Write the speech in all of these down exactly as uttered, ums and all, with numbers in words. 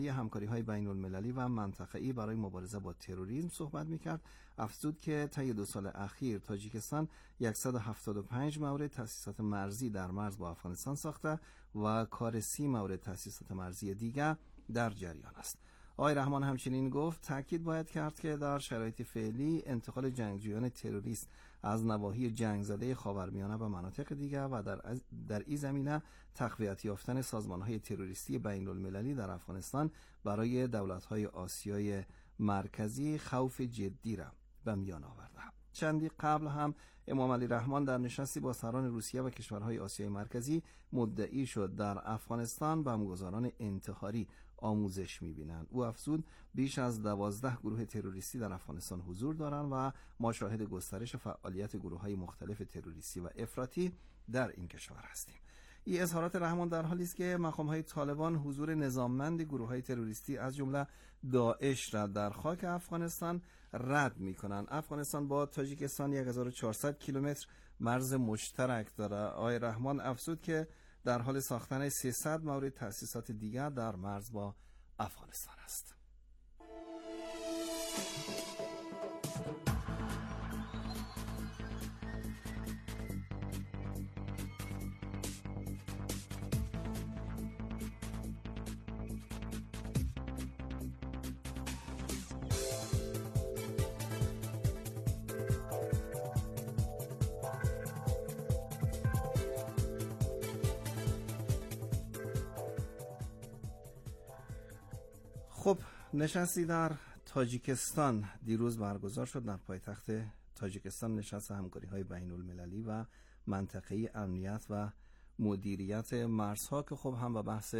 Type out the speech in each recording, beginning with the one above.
همکاری‌های بین‌المللی و منطقه‌ای برای مبارزه با تروریسم صحبت می‌کرد. افزود که طی دو سال اخیر تاجیکستان صد و هفتاد و پنج مورد تأسیسات مرزی در مرز با افغانستان ساخته و کار سی مورد تأسیسات مرزی دیگر در جریان است. آقای رحمان همچنین گفت تاکید باید کرد که در شرایط فعلی انتقال جنگجویان تروریست از نواحی جنگ زده خاورمیانه به مناطق دیگر و در در این زمینه تقویت یافتن سازمان‌های تروریستی بین‌المللی در افغانستان برای دولت‌های آسیای مرکزی خوف جدی را به میان آورده. چندی قبل هم امام علی رحمان در نشستی با سران روسیه و کشورهای آسیای مرکزی مدعی شد در افغانستان بمبگذاران انتحاری آموزش می‌بینند. او افزود بیش از دوازده گروه تروریستی در افغانستان حضور دارند و ما شاهد گسترش فعالیت گروه‌های مختلف تروریستی و افراطی در این کشور هستیم. این اظهارات رحمان در حالی است که مقام‌های طالبان حضور نظاممند گروه‌های تروریستی از جمله داعش را در خاک افغانستان رد می‌کنند. افغانستان با تاجیکستان هزار و چهارصد کیلومتر مرز مشترک دارد. آقای رحمان افزود که در حال ساختن سیصد مورد تأسیسات دیگر در مرز با افغانستان است. خب نشستی در تاجیکستان دیروز برگزار شد. در پایتخت تاجیکستان نشست همکاری‌های بین‌المللی و منطقه‌ای امنیت و مدیریت مرزها که خب هم به بحث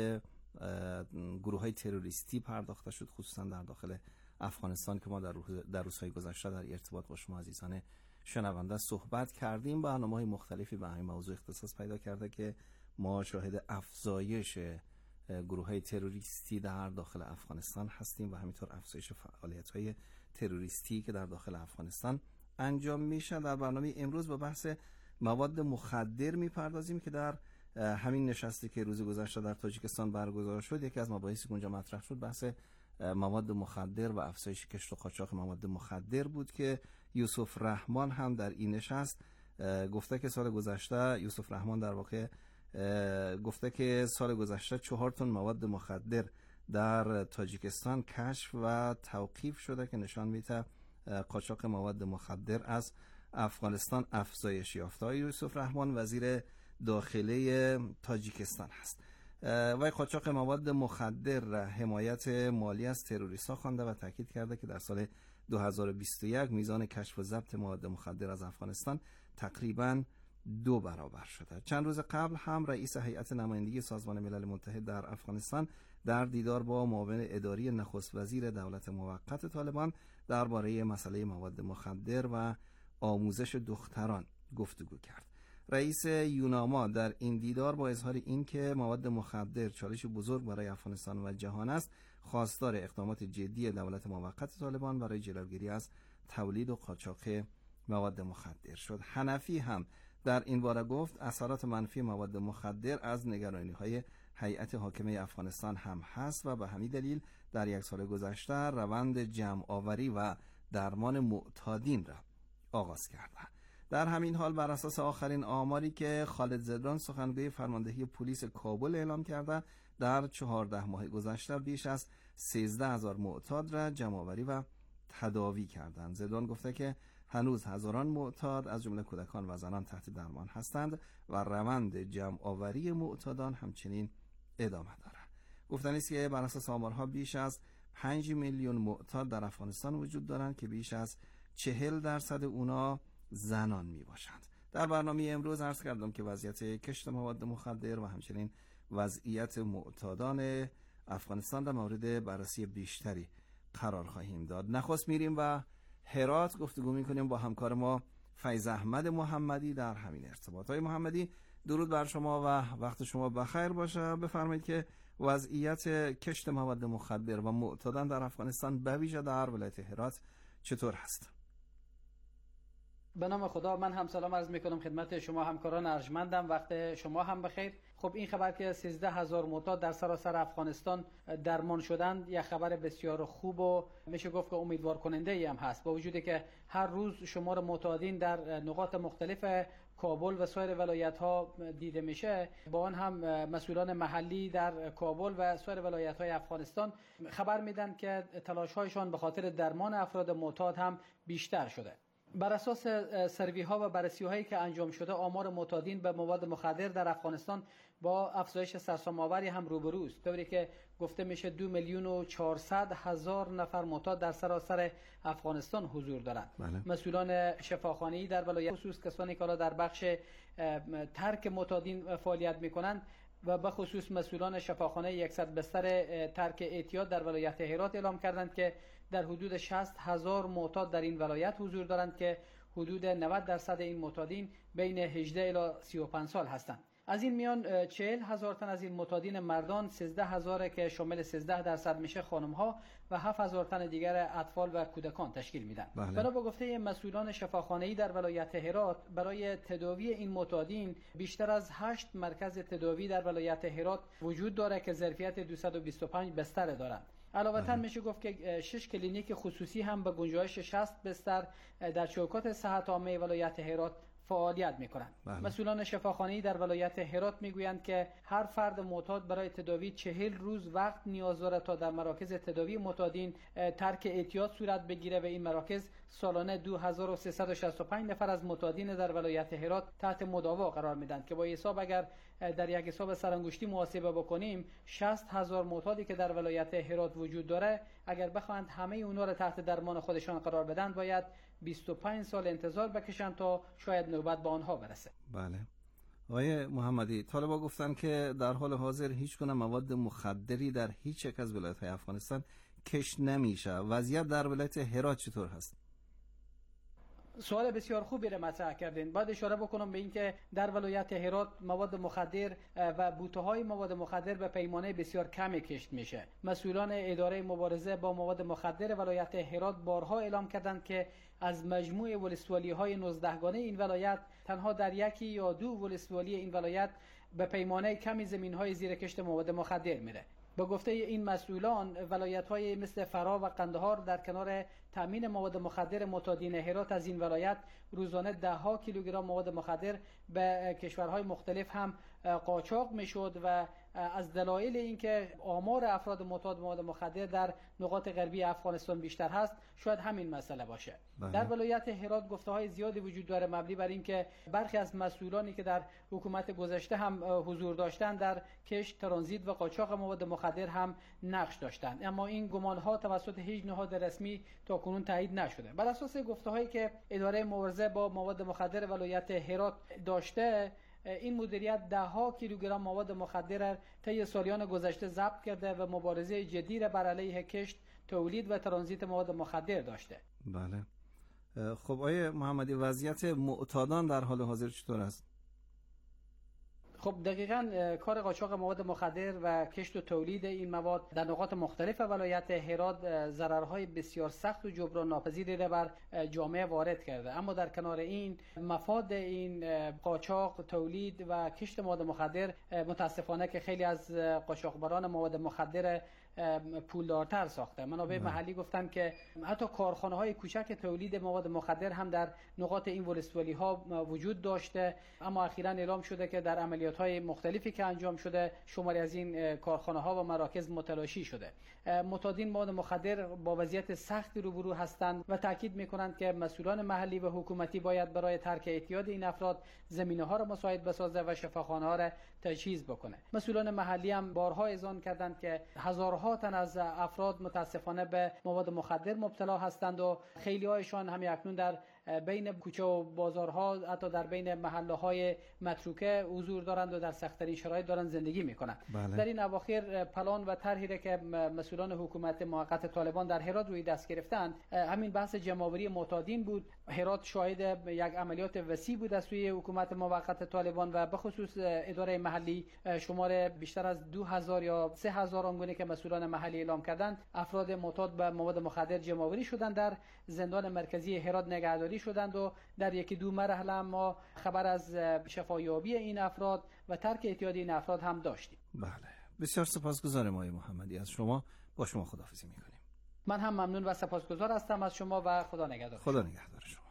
گروه‌های تروریستی پرداخته شد، خصوصا در داخل افغانستان که ما در در روزهای گذشته در ارتباط با شما عزیزان شنونده صحبت کردیم. برنامه‌های مختلفی به همین موضوع اختصاص پیدا کرده که ما شاهد افزایش گروه‌های تروریستی در داخل افغانستان هستیم و همینطور افزایش فعالیت‌های تروریستی که در داخل افغانستان انجام میشه. در برنامه امروز با بحث مواد مخدر میپردازیم که در همین نشستی که روز گذشته در تاجیکستان برگزار شد یکی از مباحثی که اونجا مطرح شد بحث مواد مخدر و افزایش کشت و قاچاق مواد مخدر بود که یوسف رحمان هم در این نشست گفته که سال گذشته یوسف رحمان در واقع گفته که سال گذشته چهار تن مواد مخدر در تاجیکستان کشف و توقیف شده که نشان میده قاچاق مواد مخدر از افغانستان افزایش یافته. یوسف رحمان وزیر داخله تاجیکستان هست و قاچاق مواد مخدر را حمایت مالی از تروریست‌ها خوانده و تاکید کرده که در سال دو هزار و بیست و یک میزان کشف و ضبط مواد مخدر از افغانستان تقریباً دو برابر شده. چند روز قبل هم رئیس هیئت نمایندگی سازمان ملل متحد در افغانستان در دیدار با معاون اداری نخست وزیر دولت موقت طالبان درباره مسئله مواد مخدر و آموزش دختران گفتگو کرد. رئیس یوناما در این دیدار با اظهار این که مواد مخدر چالش بزرگ برای افغانستان و جهان است، خواستار اقدامات جدی دولت موقت طالبان برای جلوگیری از تولید و قاچاق مواد مخدر شد. حنفی هم در این باره گفت اثرات منفی مواد مخدر از نگرانی‌های هیئت حاکمه افغانستان هم هست و به همین دلیل در یک سال گذشته روند جمع آوری و درمان معتادین را آغاز کرده. در همین حال بر اساس آخرین آماری که خالد زدران سخنگوی فرماندهی پلیس کابل اعلام کرده، در چهارده ماه گذشته بیش از سیزده هزار معتاد را جمع آوری و تداوی کردند. زدران گفته که هنوز هزاران معتاد از جمله کودکان و زنان تحت درمان هستند و روند جمع آوری معتادان همچنین ادامه دارد. گفتنی است که بر اساس آمارها بیش از پنج میلیون معتاد در افغانستان وجود دارند که بیش از چهل درصد اونا زنان می باشند. در برنامه امروز عرض کردم که وضعیت کشت مواد مخدر و همچنین وضعیت معتادان افغانستان در مورد بررسی بیشتری قرار خواهیم داد. نخست میریم و هرات گفتگو میکنیم با همکار ما فیض احمد محمدی در همین ارتباط. های محمدی درود بر شما و وقت شما بخیر باشه. بفرمایید که وضعیت کشت مواد مخدر و معتادان در افغانستان به ویژه در ولایت هرات چطور هست؟ به نام خدا، من هم سلام عرض میکنم خدمت شما همکاران ارجمندم. وقت شما هم بخیر. خب این خبر که سیزده هزار معتاد در سراسر افغانستان درمان شدند یک خبر بسیار خوب و میشه گفت که امیدوار کننده ای هم هست، با وجودی که هر روز شمار معتادین در نقاط مختلف کابل و سایر ولایت ها دیده میشه. با آن هم مسئولان محلی در کابل و سایر ولایت های افغانستان خبر میدن که تلاش هایشان به خاطر درمان افراد معتاد هم بیشتر شده. بر اساس سروی ها و بررسی هایی که انجام شده، آمار معتادین به مواد مخدر در افغانستان با افزایش سرسام‌آوری هم روبروست، طوری که گفته میشه دو میلیون و چهارصد هزار نفر معتاد در سراسر افغانستان حضور دارند. بله. مسئولان شفاخانه‌ای در ولایت، خصوص کسانی که در بخش ترک معتادین فعالیت میکنند و به خصوص مسئولان شفاخانه صد بستر ترک اعتیاد در ولایت هرات اعلام کردند که در حدود شصت هزار معتاد در این ولایت حضور دارند که حدود نود درصد این معتادین بین هجده الی سی و پنج سال هستند. از این میان چهل هزار تن از این معتادین مردان، سیزده هزار که شامل سیزده درصد میشه خانم ها و هفت هزار تن دیگر اطفال و کودکان تشکیل میدن. بله. بنا به گفته مسئولان شفاخانه‌ای در ولایت هرات، برای تداوی این معتادین بیشتر از هشت مرکز تداوی در ولایت هرات وجود داره که ظرفیت دویست و بیست و پنج بستر دارند. علاوه میشه گفت که شش کلینیک خصوصی هم به گنجایش شصت بستر در چوکات صحت عامه ولایت هرات فعالیت میکنند. مسئولان شفاخانه‌ای در ولایت هرات میگویند که هر فرد معتاد برای تداوی چهل روز وقت نیاز داره تا در مراکز تداوی معتادین ترک اعتیاد صورت بگیره و این مراکز سالانه دو هزار و سیصد و شصت و پنج نفر از معتادین در ولایت هرات تحت مداوا قرار میدن که با حساب اگر در یک حساب سرانگشتی محاسبه بکنیم شصت هزار معتادی که در ولایت هرات وجود داره، اگر بخواند همه اونا رو تحت درمان خودشان قرار بدن باید بیست و پنج سال انتظار بکشن تا شاید نوبت به آنها برسه. بله. آقای محمدی، طالبا گفتن که در حال حاضر هیچ گونه مواد مخدری در هیچ یک از ولایت‌های افغانستان کشت نمیشه. وضعیت در ولایت هرات چطور هست؟ سوال بسیار خوبی را مطرح کردین. باید اشاره بکنم به اینکه در ولایت هرات مواد مخدر و بوته‌های مواد مخدر به پیمانه بسیار کمی کشت میشه. مسئولان اداره مبارزه با مواد مخدر ولایت هرات بارها اعلام کردند که از مجموع ولسوالی‌های نوزده گانه این ولایت تنها در یکی یا دو ولسوالی این ولایت به پیمانه کمی زمین‌های زیر کشت مواد مخدر میره. با گفته این مسئولان، ولایت‌های مثل فرا و قندهار در کنار تامین مواد مخدر معتادین هرات از این ولایت روزانه ده ها کیلوگرم مواد مخدر به کشورهای مختلف هم قاچاق میشد و از دلایل اینکه آمار افراد معتاد مواد مخدر در نقاط غربی افغانستان بیشتر هست شاید همین مسئله باشه. بله. در ولایت هرات گفته‌های زیادی وجود داره مبنی بر اینکه برخی از مسئولانی که در حکومت گذشته هم حضور داشتند در کشت، ترانزیت و قاچاق مواد مخدر هم نقش داشتند، اما این گمان‌ها توسط هیچ نهاد رسمی تا کنون تایید نشده. بر اساس گفته‌هایی که اداره مبارزه با مواد مخدر ولایت هرات داشته، این مدیریت ده ها کیلوگرم مواد مخدر طی سالیان گذشته ضبط کرده و مبارزه جدی را بر علیه کشت، تولید و ترانزیت مواد مخدر داشته. بله. خب آقای محمدی، وضعیت معتادان در حال حاضر چطور است؟ خب دقیقاً کار قاچاق مواد مخدر و کشت و تولید این مواد در نقاط مختلف ولایت هرات ضررهای بسیار سخت و جبران ناپذیری را بر جامعه وارد کرده، اما در کنار این مفاد این قاچاق، تولید و کشت مواد مخدر متاسفانه که خیلی از قاچاقبران مواد مخدر پولدارتر ساخته. منابع محلی گفتن که حتی کارخانه‌های کوچک تولید مواد مخدر هم در نقاط این ولسوالی ها وجود داشته، اما اخیراً اعلام شده که در عملیات‌های مختلفی که انجام شده شماری از این کارخانه‌ها و مراکز متلاشی شده. معتادین مواد مخدر با وضعیت سختی روبرو هستند و تاکید می‌کنند که مسئولان محلی و حکومتی باید برای ترک اعتیاد این افراد زمینه‌ها را مساعد بسازه و شفاخانه‌ها را تجهیز بکنه. مسئولان محلی هم بارها اذعان کردند که هزارها تن از افراد متاسفانه به مواد مخدر مبتلا هستند و خیلی هایشان هم اکنون در بین کوچه و بازارها، حتی در بین محله‌های متروکه حضور دارند و در سخت‌ترین شرایط دارند زندگی می‌کنند. بله. در این اواخر پلان و طرحی که مسئولان حکومت موقت طالبان در هرات روی دست گرفتند همین بحث جمع‌آوری معتادین بود. هرات شاهد یک عملیات وسیع بود از سوی حکومت موقت طالبان و به خصوص اداره محلی شمار بیشتر از دو هزار یا سه هزار آنگونه که مسئولان محلی اعلام کردند افراد معتاد به مواد مخدر جمع‌آوری شدند، در زندان مرکزی هرات نگهداری شدند و در یکی دو مرحله ما خبر از شفایابی این افراد و ترک اعتیاد این افراد هم داشتیم. بله، بسیار سپاسگزارم آقای محمدی. از شما با شما خداحافظی میکنیم. من هم ممنون و سپاسگزار هستم از شما و خدا نگهدار. خدا نگهدار شما.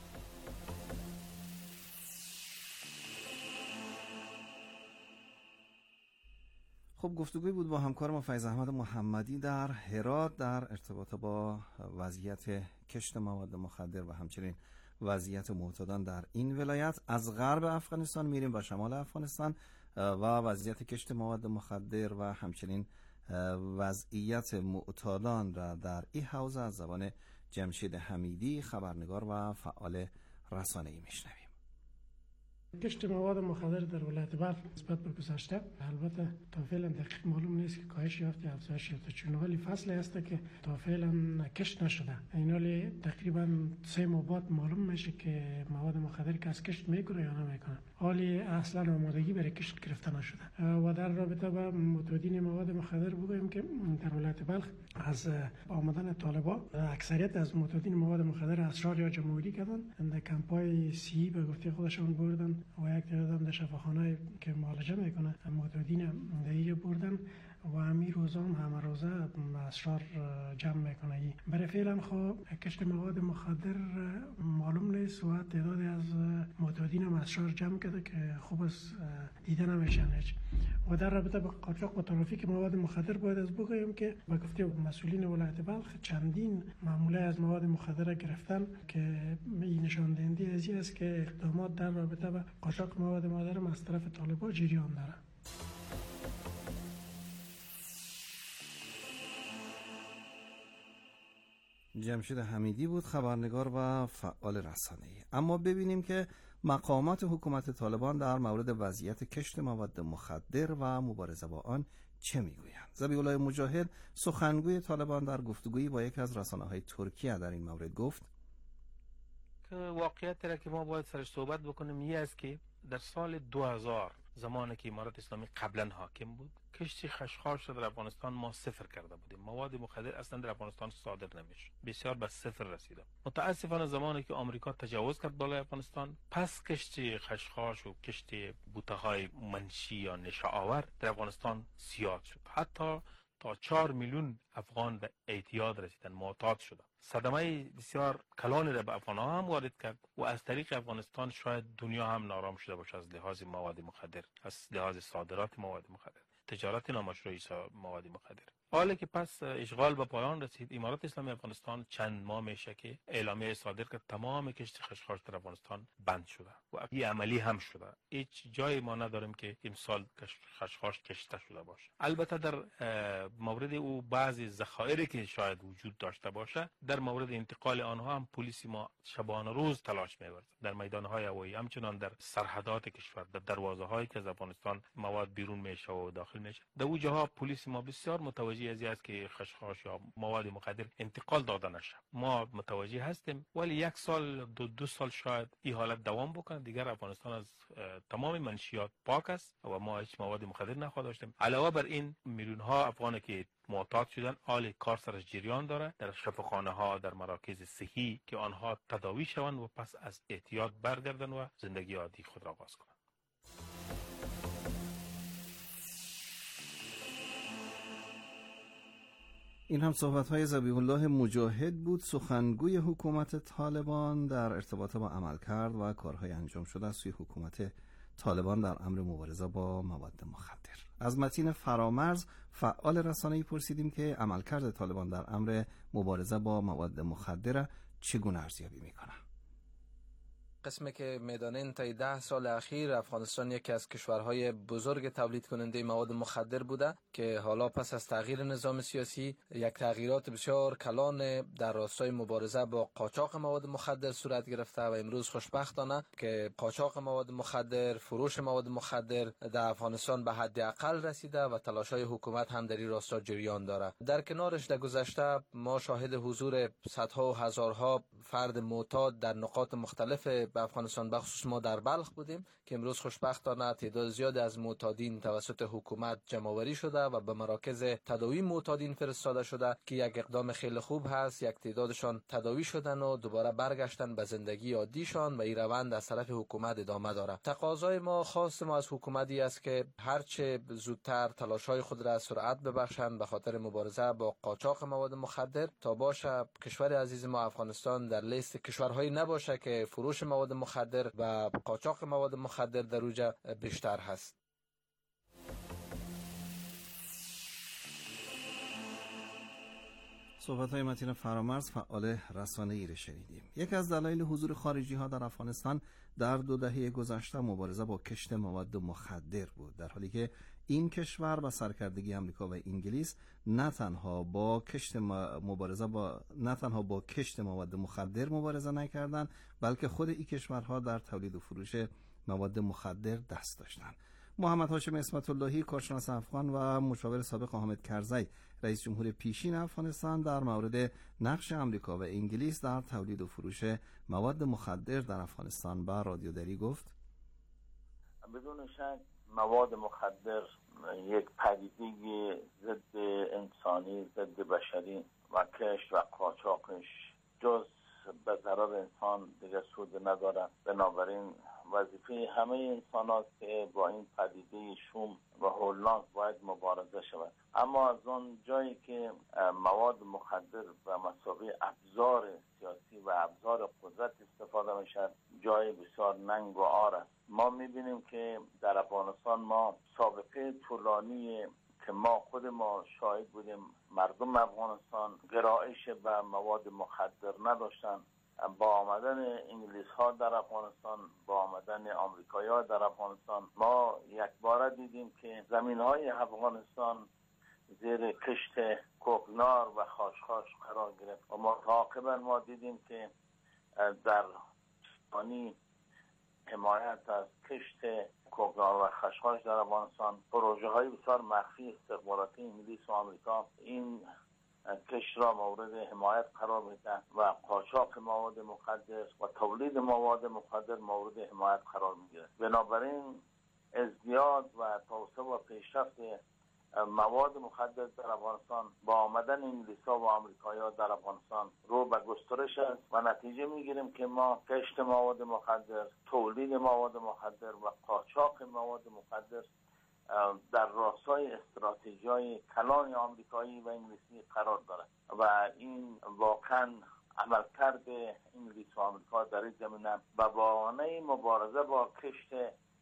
خب گفتگوی بود با همکار ما فیض احمد محمدی در هرات در ارتباط با وضعیت کشت مواد مخدر و همچنین وضعیت معتادان در این ولایت. از غرب افغانستان میریم به شمال افغانستان و وضعیت کشت مواد مخدر و همچنین وضعیت معتادان را در این حوزه از زبان جمشید حمیدی، خبرنگار و فعال رسانه‌ای میشنویم. کشت مواد مخدر در ولایت بلخ نسبت به گذشته البته تا فعلا دقیق معلوم نیست که کاهش یافته یا افزایش یافته، چون ولی فصلی هست که تا فعلا کشت نشده. این حالی تقریبا سه ماه بعد معلوم میشه که مواد مخدر که از کشت میکنه یا نمیکنه. حالی اصلا آمادگی برای کشت گرفته نشده. و در رابطه با معتادین مواد مخدر بگویم که در ولایت بلخ از آمدن طالبان اکثریت از معتادین مواد مخدر اسرار یا جمهوری کردن، در کمپای سی به گفته خودشون بردن و یک تعداد در شفاخانه که معالجه میکنه معتادین دیگه بردن و همین روزان همه روزه اسرار جمع میکنه. برای فعلا خب کشت مواد مخدر معلوم نیست و تعدادی از معتادین هم اسرار جمع کرده که خوب از دیده نمیشن. و در رابطه با قاچاق و ترافیک مواد مخدر باید از بگویم که با گفته مسئولین ولایت بلخ چندین معامله از مواد مخدر گرفتن که این نشان دهنده از این است که اقدامات در رابطه با قاچاق مواد مخدر از طرف طالبان جریان داره. جمشید حمیدی بود، خبرنگار و فعال رسانه‌ای. اما ببینیم که مقامات حکومت طالبان در مورد وضعیت کشت مواد مخدر و مبارزه با آن چه میگویند. ذبیح الله مجاهد، سخنگوی طالبان، در گفتگویی با یکی از رسانه‌های ترکیه در این مورد گفت که واقعیت را که ما باید سرش صحبت بکنیم این است که در سال دو هزار زمانی که امارت اسلامی قبلا حاکم بود، کشتی خشخاش در افغانستان ما صفر کرده بودیم. مواد مخدر اصلا در افغانستان صادر نمیشه، بسیار به صفر رسیده. متاسفانه زمانی که آمریکا تجاوز کرد بالای افغانستان، پس کشتی خشخاش و کشتی بوته‌های منشی یا نشاآور در افغانستان زیاد شد. حتی تا چهار میلیون افغان به اعتیاد رسیدن، معتاد شدن. صدمه بسیار کلانی را به افغان‌ها هم وارد کرد و از طریق افغانستان شاید دنیا هم نارام شده باشه از لحاظ مواد مخدر، از لحاظ صادرات مواد مخدر، تجارت نامشروع مواد مخدر. حالی که پس اشغال به پایان رسید، امارت اسلامی افغانستان چند ماه میشه که اعلامیه صادر کرد تمام کشت خشخاش در افغانستان بند شده و این عملی هم شده. هیچ جایی ما نداریم که امسال خشخاش کشته شده باشه. البته در مورد او بعضی ذخایر که شاید وجود داشته باشه، در مورد انتقال آنها هم پلیس ما شبانه روز تلاش می‌ورزد در میدان‌های هوایی، همچنان در سرحدات کشور، در دروازه‌هایی که از افغانستان مواد بیرون میشه و داخل میشه. در اون جاها پلیس ما بسیار متوجه از است که خشخاش یا مواد مخدر انتقال داده نشه. ما متوجه هستیم، ولی یک سال دو دو سال شاید این حالت دوام بکنه، دیگر افغانستان از تمام منشیات پاک است و ما هیچ مواد مخدر نخواهد داشتیم. علاوه بر این میلیون ها افغانی که معتاد شدن، حال کار سرش جریان داره در شفاخانه ها، در مراکز صحی که آنها تداوی شوند و پس از اعتیاد برگردن و زندگی عادی خود را آغاز کنند. این هم صحبت‌های ذبیح الله مجاهد بود، سخنگوی حکومت طالبان در ارتباط با عملکرد و کارهای انجام شده از سوی حکومت طالبان در امر مبارزه با مواد مخدر. از متین فرامرز، فعال رسانه‌ای، پرسیدیم که عملکرد طالبان در امر مبارزه با مواد مخدر چگونه ارزیابی می‌کنه. قسمی که میدانین تا ده سال اخیر افغانستان یکی از کشورهای بزرگ تولید کننده مواد مخدر بوده که حالا پس از تغییر نظام سیاسی یک تغییرات بسیار کلان در راستای مبارزه با قاچاق مواد مخدر صورت گرفته و امروز خوشبختانه که قاچاق مواد مخدر، فروش مواد مخدر در افغانستان به حد اقل رسیده و تلاش‌های حکومت هم در این راستا جریان داره. در کنارش در گذشته ما شاهد حضور صدها و هزارها فرد معتاد در نقاط مختلف به افغانستان، بخصوص ما در بلخ بودیم که امروز خوشبختانه تعداد زیادی از معتادین توسط حکومت جمع‌آوری شده و به مراکز تداوی معتادین فرستاده شده که یک اقدام خیلی خوب هست. یک تعدادشان تداوی شدن و دوباره برگشتن به زندگی عادیشان و این روند از طرف حکومت ادامه داره. تقاضای ما، خواست ما از حکومتی است که هرچه زودتر تلاش‌های خود را سرعت ببخشند به خاطر مبارزه با قاچاق مواد مخدر تا باشه کشور عزیز ما افغانستان در لیست کشورهایی نباشه که فروش مواد مخدر و قاچاق مواد مخدر در اوجا بیشتر هست. صحبت‌های متین فرامرز، فعال رسانه‌ای را شنیدیم. یکی از دلایل حضور خارجی‌ها در افغانستان در دو دهه گذشته مبارزه با کشت مواد مخدر بود، در حالی که این کشور با سرکردگی آمریکا و انگلیس نه تنها با کشت مبارزه با نه تنها با کشت مواد مخدر مبارزه نکردند، بلکه خود این کشورها در تولید و فروش مواد مخدر دست داشتند. محمد هاشم اسمت اللهی، کارشناس افغان و مشاور سابق حامد کرزی رئیس جمهور پیشین افغانستان در مورد نقش آمریکا و انگلیس در تولید و فروش مواد مخدر در افغانستان با رادیو دری گفت: بدون شک مواد مخدر یک پدیده ضد انسانی، ضد بشری و کشت و قاچاقش جز به ضرر انسان دیگه سود نداره. بنابراین وظیفه همه انسان هاست که با این پدیده شوم و هولناک باید مبارزه شود. اما از اون جایی که مواد مخدر و مسابقه ابزار سیاسی و ابزار قدرت استفاده میشد، جای بسیار ننگ و عار است. ما میبینیم که در افغانستان ما سابقه طولانی که ما خود ما شاهد بودیم، مردم افغانستان گرایش به مواد مخدر نداشتن. با آمدن انگلیس ها در افغانستان، با آمدن آمریکایی ها در افغانستان، ما یک بار دیدیم که زمین های افغانستان زیر کشت کوکنار و خاشخاش قرار گرفت و متعاقبا ما دیدیم که در پانی حمایت از کشت کوکنار و خاشخاش در افغانستان پروژه های بسیار مخفی استخباراتی انگلیس و آمریکا این کشت را مورد حمایت قرار میده و قاچاق مواد مخدر و تولید مواد مخدر مورد حمایت قرار میگیره. بنابراین ازدیاد و توسعه و پیشرفت مواد مخدر در افغانستان با آمدن انگلیس‌ها و آمریکایی‌ها در افغانستان رو به گسترش است و نتیجه میگیریم که ما کشت مواد مخدر، تولید مواد مخدر و قاچاق مواد مخدر در راستای استراتژی‌های کلان آمریکایی و انگلیسی قرار دارد و این واقعا عملکرد انگلیس و آمریکا در این زمینه به بهانه مبارزه با کشت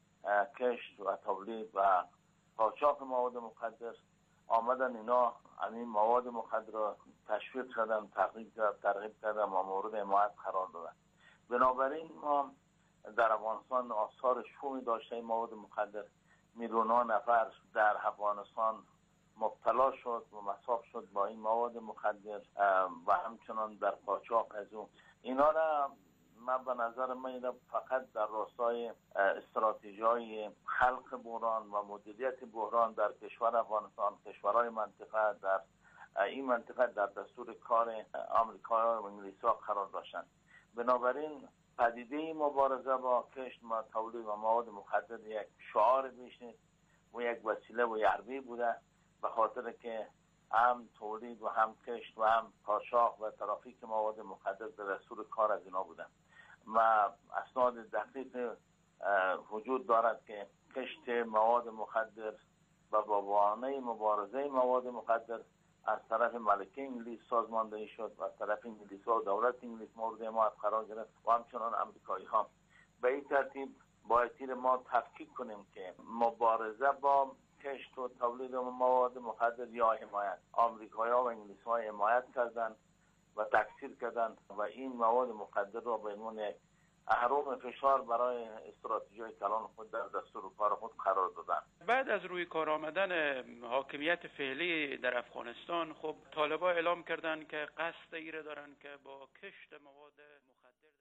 کشت و تولید و قاچاق مواد مخدر آمدن اینا این مواد مخدر را تشویق کردن، ترغیب ترغیب کردن و مورد حمایت قرار دادن. بنابراین ما در افغانستان آثار شومی داشته مواد مخدر، میلیون‌ها نفر در افغانستان مبتلا شد و مصاب شد با این مواد مخدر و همچنان در قاچاق از اون. اینا را من به نظر من فقط در راستای استراتژی‌های خلق بحران و مدیریت بحران در کشور افغانستان، کشورهای منطقه در این منطقه در دستور کار آمریکا و انگلیس‌ها قرار داشتند. بنابراین پدیده مبارزه با کشت و تولید و مواد مخدر یک شعار بیش نیست و یک وسیله و ضربه بوده، به خاطر که هم تولید و هم کشت و هم قاچاق و ترافیک مواد مخدر در دستور کار از اینا بودن و اسناد دقیق وجود دارد که کشت مواد مخدر و با بهانه مبارزه مواد مخدر از طرف ملکه انگلیس سازماندهی شد و از طرف انگلیس و دولت انگلیس مورد حمایت قرار گرفت و همچنان امریکایی ها. به این ترتیب باید ما تفکیک کنیم که مبارزه با کشت و تولید مواد مخدر یا حمایت، آمریکایی ها و انگلیس ها حمایت کردند و تکثیر کردند و این مواد مخدر را به عنوان یک اهرم فشار برای استراتژی کلان خود در دستور کار خود قرار دادن. بعد از روی کار آمدن حاکمیت فعلی در افغانستان، خب طالبان اعلام کردند که قصد ایره دارن که با کشت مواد مخدر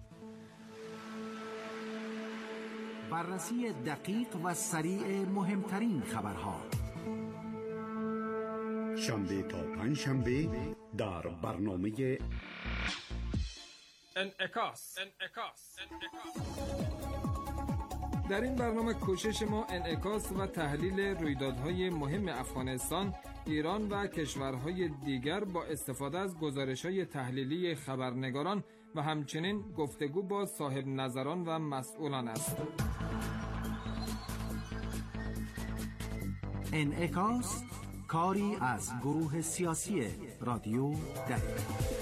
در... بررسی دقیق و سریع مهمترین خبرها شنبه تا پنج شنبه در برنامه انعکاس. در این برنامه کوشش ما انعکاس و تحلیل رویدادهای مهم افغانستان، ایران و کشورهای دیگر با استفاده از گزارش‌های تحلیلی خبرنگاران و همچنین گفتگو با صاحب نظران و مسئولان است. انعکاس، کاری از گروه سیاسی رادیو دری.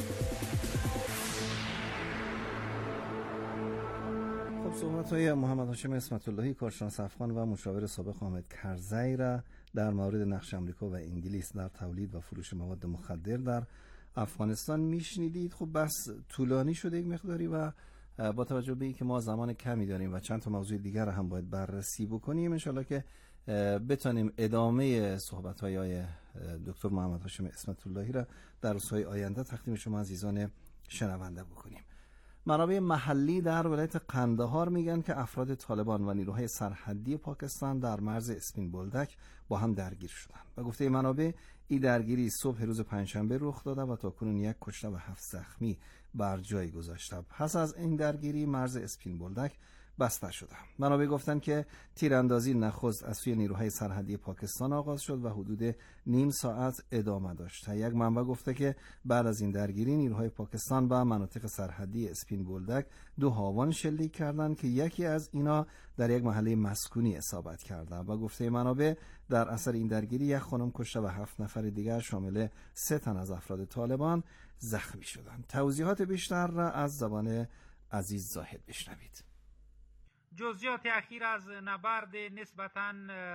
خب صحبت‌های محمد هاشم اسمت اللهی، کارشناس افغان و مشاور سابق حامد کرزی را در مورد نقش آمریکا و انگلیس در تولید و فروش مواد مخدر در افغانستان میشنیدید. خب بس طولانی شده یک مقداری و با توجه به اینکه ما زمان کمی داریم و چند تا موضوع دیگر هم باید بررسی بکنیم، انشالله که بتونیم ادامه صحبت‌های آقای دکتر محمد هاشم اسمت اللهی را در روزهای آینده تقدیم شما عزیزان شنونده بکنیم. منابع محلی در ولایت قندهار میگن که افراد طالبان و نیروهای سرحدی پاکستان در مرز اسپین بولدک با هم درگیر شدند. و گفته منابع این درگیری صبح روز پنجشنبه رخ داده و تاکنون یک کشته و هفت زخمی بر جای گذاشته. پس از این درگیری مرز اسپین بولدک بسته شده. منابع گفتن که تیراندازی نخست از سوی نیروهای سرحدی پاکستان آغاز شد و حدود نیم ساعت ادامه داشت. یک منبع گفته که بعد از این درگیری نیروهای پاکستان به مناطق سرحدی اسپین بولدک دو هاون شلیک کردند که یکی از اینا در یک محله مسکونی اصابت کرده. و گفته منابع در اثر این درگیری یک خانم کشته و هفت نفر دیگر شامل سه تن از افراد طالبان زخمی شدند. توضیحات بیشتر را از زبان عزیز زاهد بشنوید. جزئیات اخیر از نبرد نسبتاً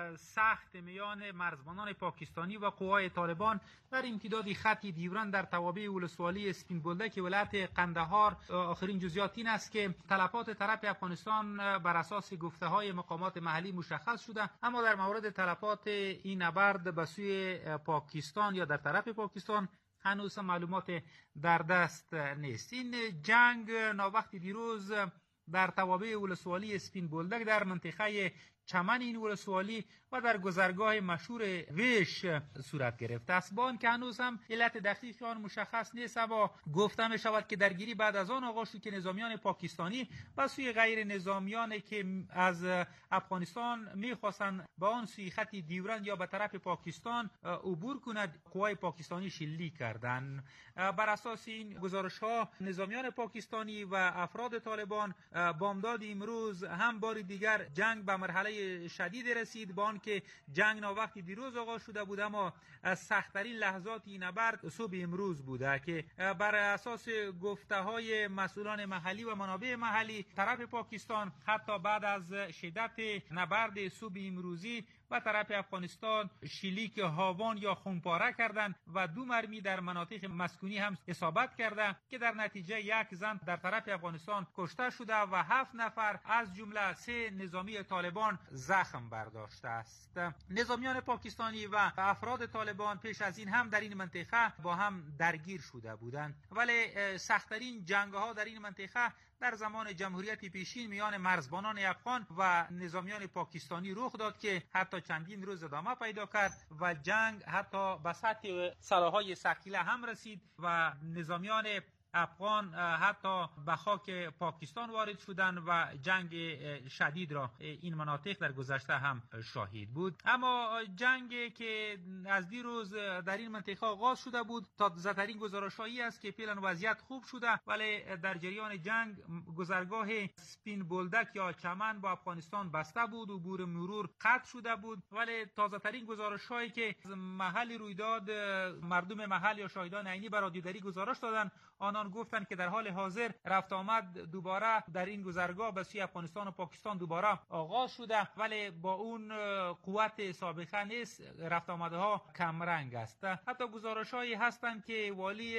سخت میان مرزبانان پاکستانی و قوای طالبان در امتداد خط دیورند در توابع ولسوالی اسپین بولدک ولایت قندهار، آخرین جزئیات این است که تلفات طرف افغانستان بر اساس گفته‌های مقامات محلی مشخص شده، اما در مورد تلفات این نبرد به سوی پاکستان یا در طرف پاکستان هنوز معلومات در دست نیست. این جنگ ناوقت دیروز در توابع ولسوالی اسپین بولدک در منطقه چمن این ولسوالی و در گذرگاه مشهور ویش صورت گرفته است. با آن که هنوز هم علت دقیق آن مشخص نیست، اما گفته می شود که درگیری بعد از آن آغاز شد که نظامیان پاکستانی و سوی غیر نظامیانی که از افغانستان میخواستند به آن سوی خط دیورند یا به طرف پاکستان عبور کند، قوای پاکستانی شلیک کردند. بر اساس این گزارش ها نظامیان پاکستانی و افراد طالبان بامداد امروز هم بار دیگر جنگ به مرحله شدید رسید، با آن که جنگ ناوقتی دیروز آغاز شده بود، اما از سخت‌ترین لحظات این نبرد صبح امروز بوده که بر اساس گفته‌های مسئولان محلی و منابع محلی طرف پاکستان حتی بعد از شدت نبرد صبح امروزی و طرف افغانستان شلیک هاوان یا خونپاره کردند و دو مرمی در مناطق مسکونی هم اصابت کرده که در نتیجه یک زن در طرف افغانستان کشته شده و هفت نفر از جمله سه نظامی طالبان زخم برداشته است. نظامیان پاکستانی و افراد طالبان پیش از این هم در این منطقه با هم درگیر شده بودند، ولی سخت‌ترین جنگ‌ها در این منطقه در زمان جمهوریت پیشین میان مرزبانان افغان و نظامیان پاکستانی رخ داد که حتی چندین روز ادامه پیدا کرد و جنگ حتی به سطح سلاح‌های ثقیله هم رسید و نظامیان افغان حتی به خاک پاکستان وارد شدند و جنگ شدید را این مناطق در گذشته هم شاهد بود. اما جنگ که از دیروز در این منطقه آغاز شده بود، تا زترین گزارش‌هایی است که فعلا وضعیت خوب شده، ولی در جریان جنگ گذرگاه سپین بولدک یا چمن با افغانستان بسته بود، عبور مرور قطع شده بود، ولی تازه ترین گزارش‌هایی که محل رویداد مردم محل یا شاهدان عینی بر رادیوداری گزارش دادند، آنان گفتند که در حال حاضر رفت آمد دوباره در این گذرگاه به سوی افغانستان و پاکستان دوباره آغاز شده، ولی با اون قوت سابقه نیست، رفت آمده ها کم رنگ است. حتی گزارش‌هایی هستند که والی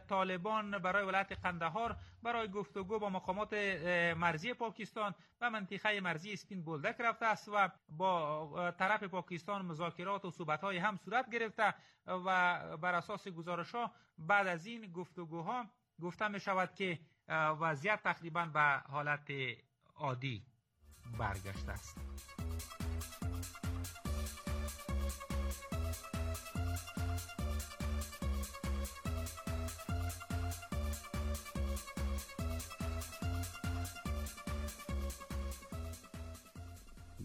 طالبان برای ولایت قندهار برای گفتگو با مقامات مرزی پاکستان و منطقه مرزی اسپین بولدک رفته است و با طرف پاکستان مذاکرات و صحبت‌های هم صورت گرفته و بر اساس گزارش‌ها بعد از این گفتگوها گفته می شود که وضعیت تقریبا به حالت عادی برگشته است.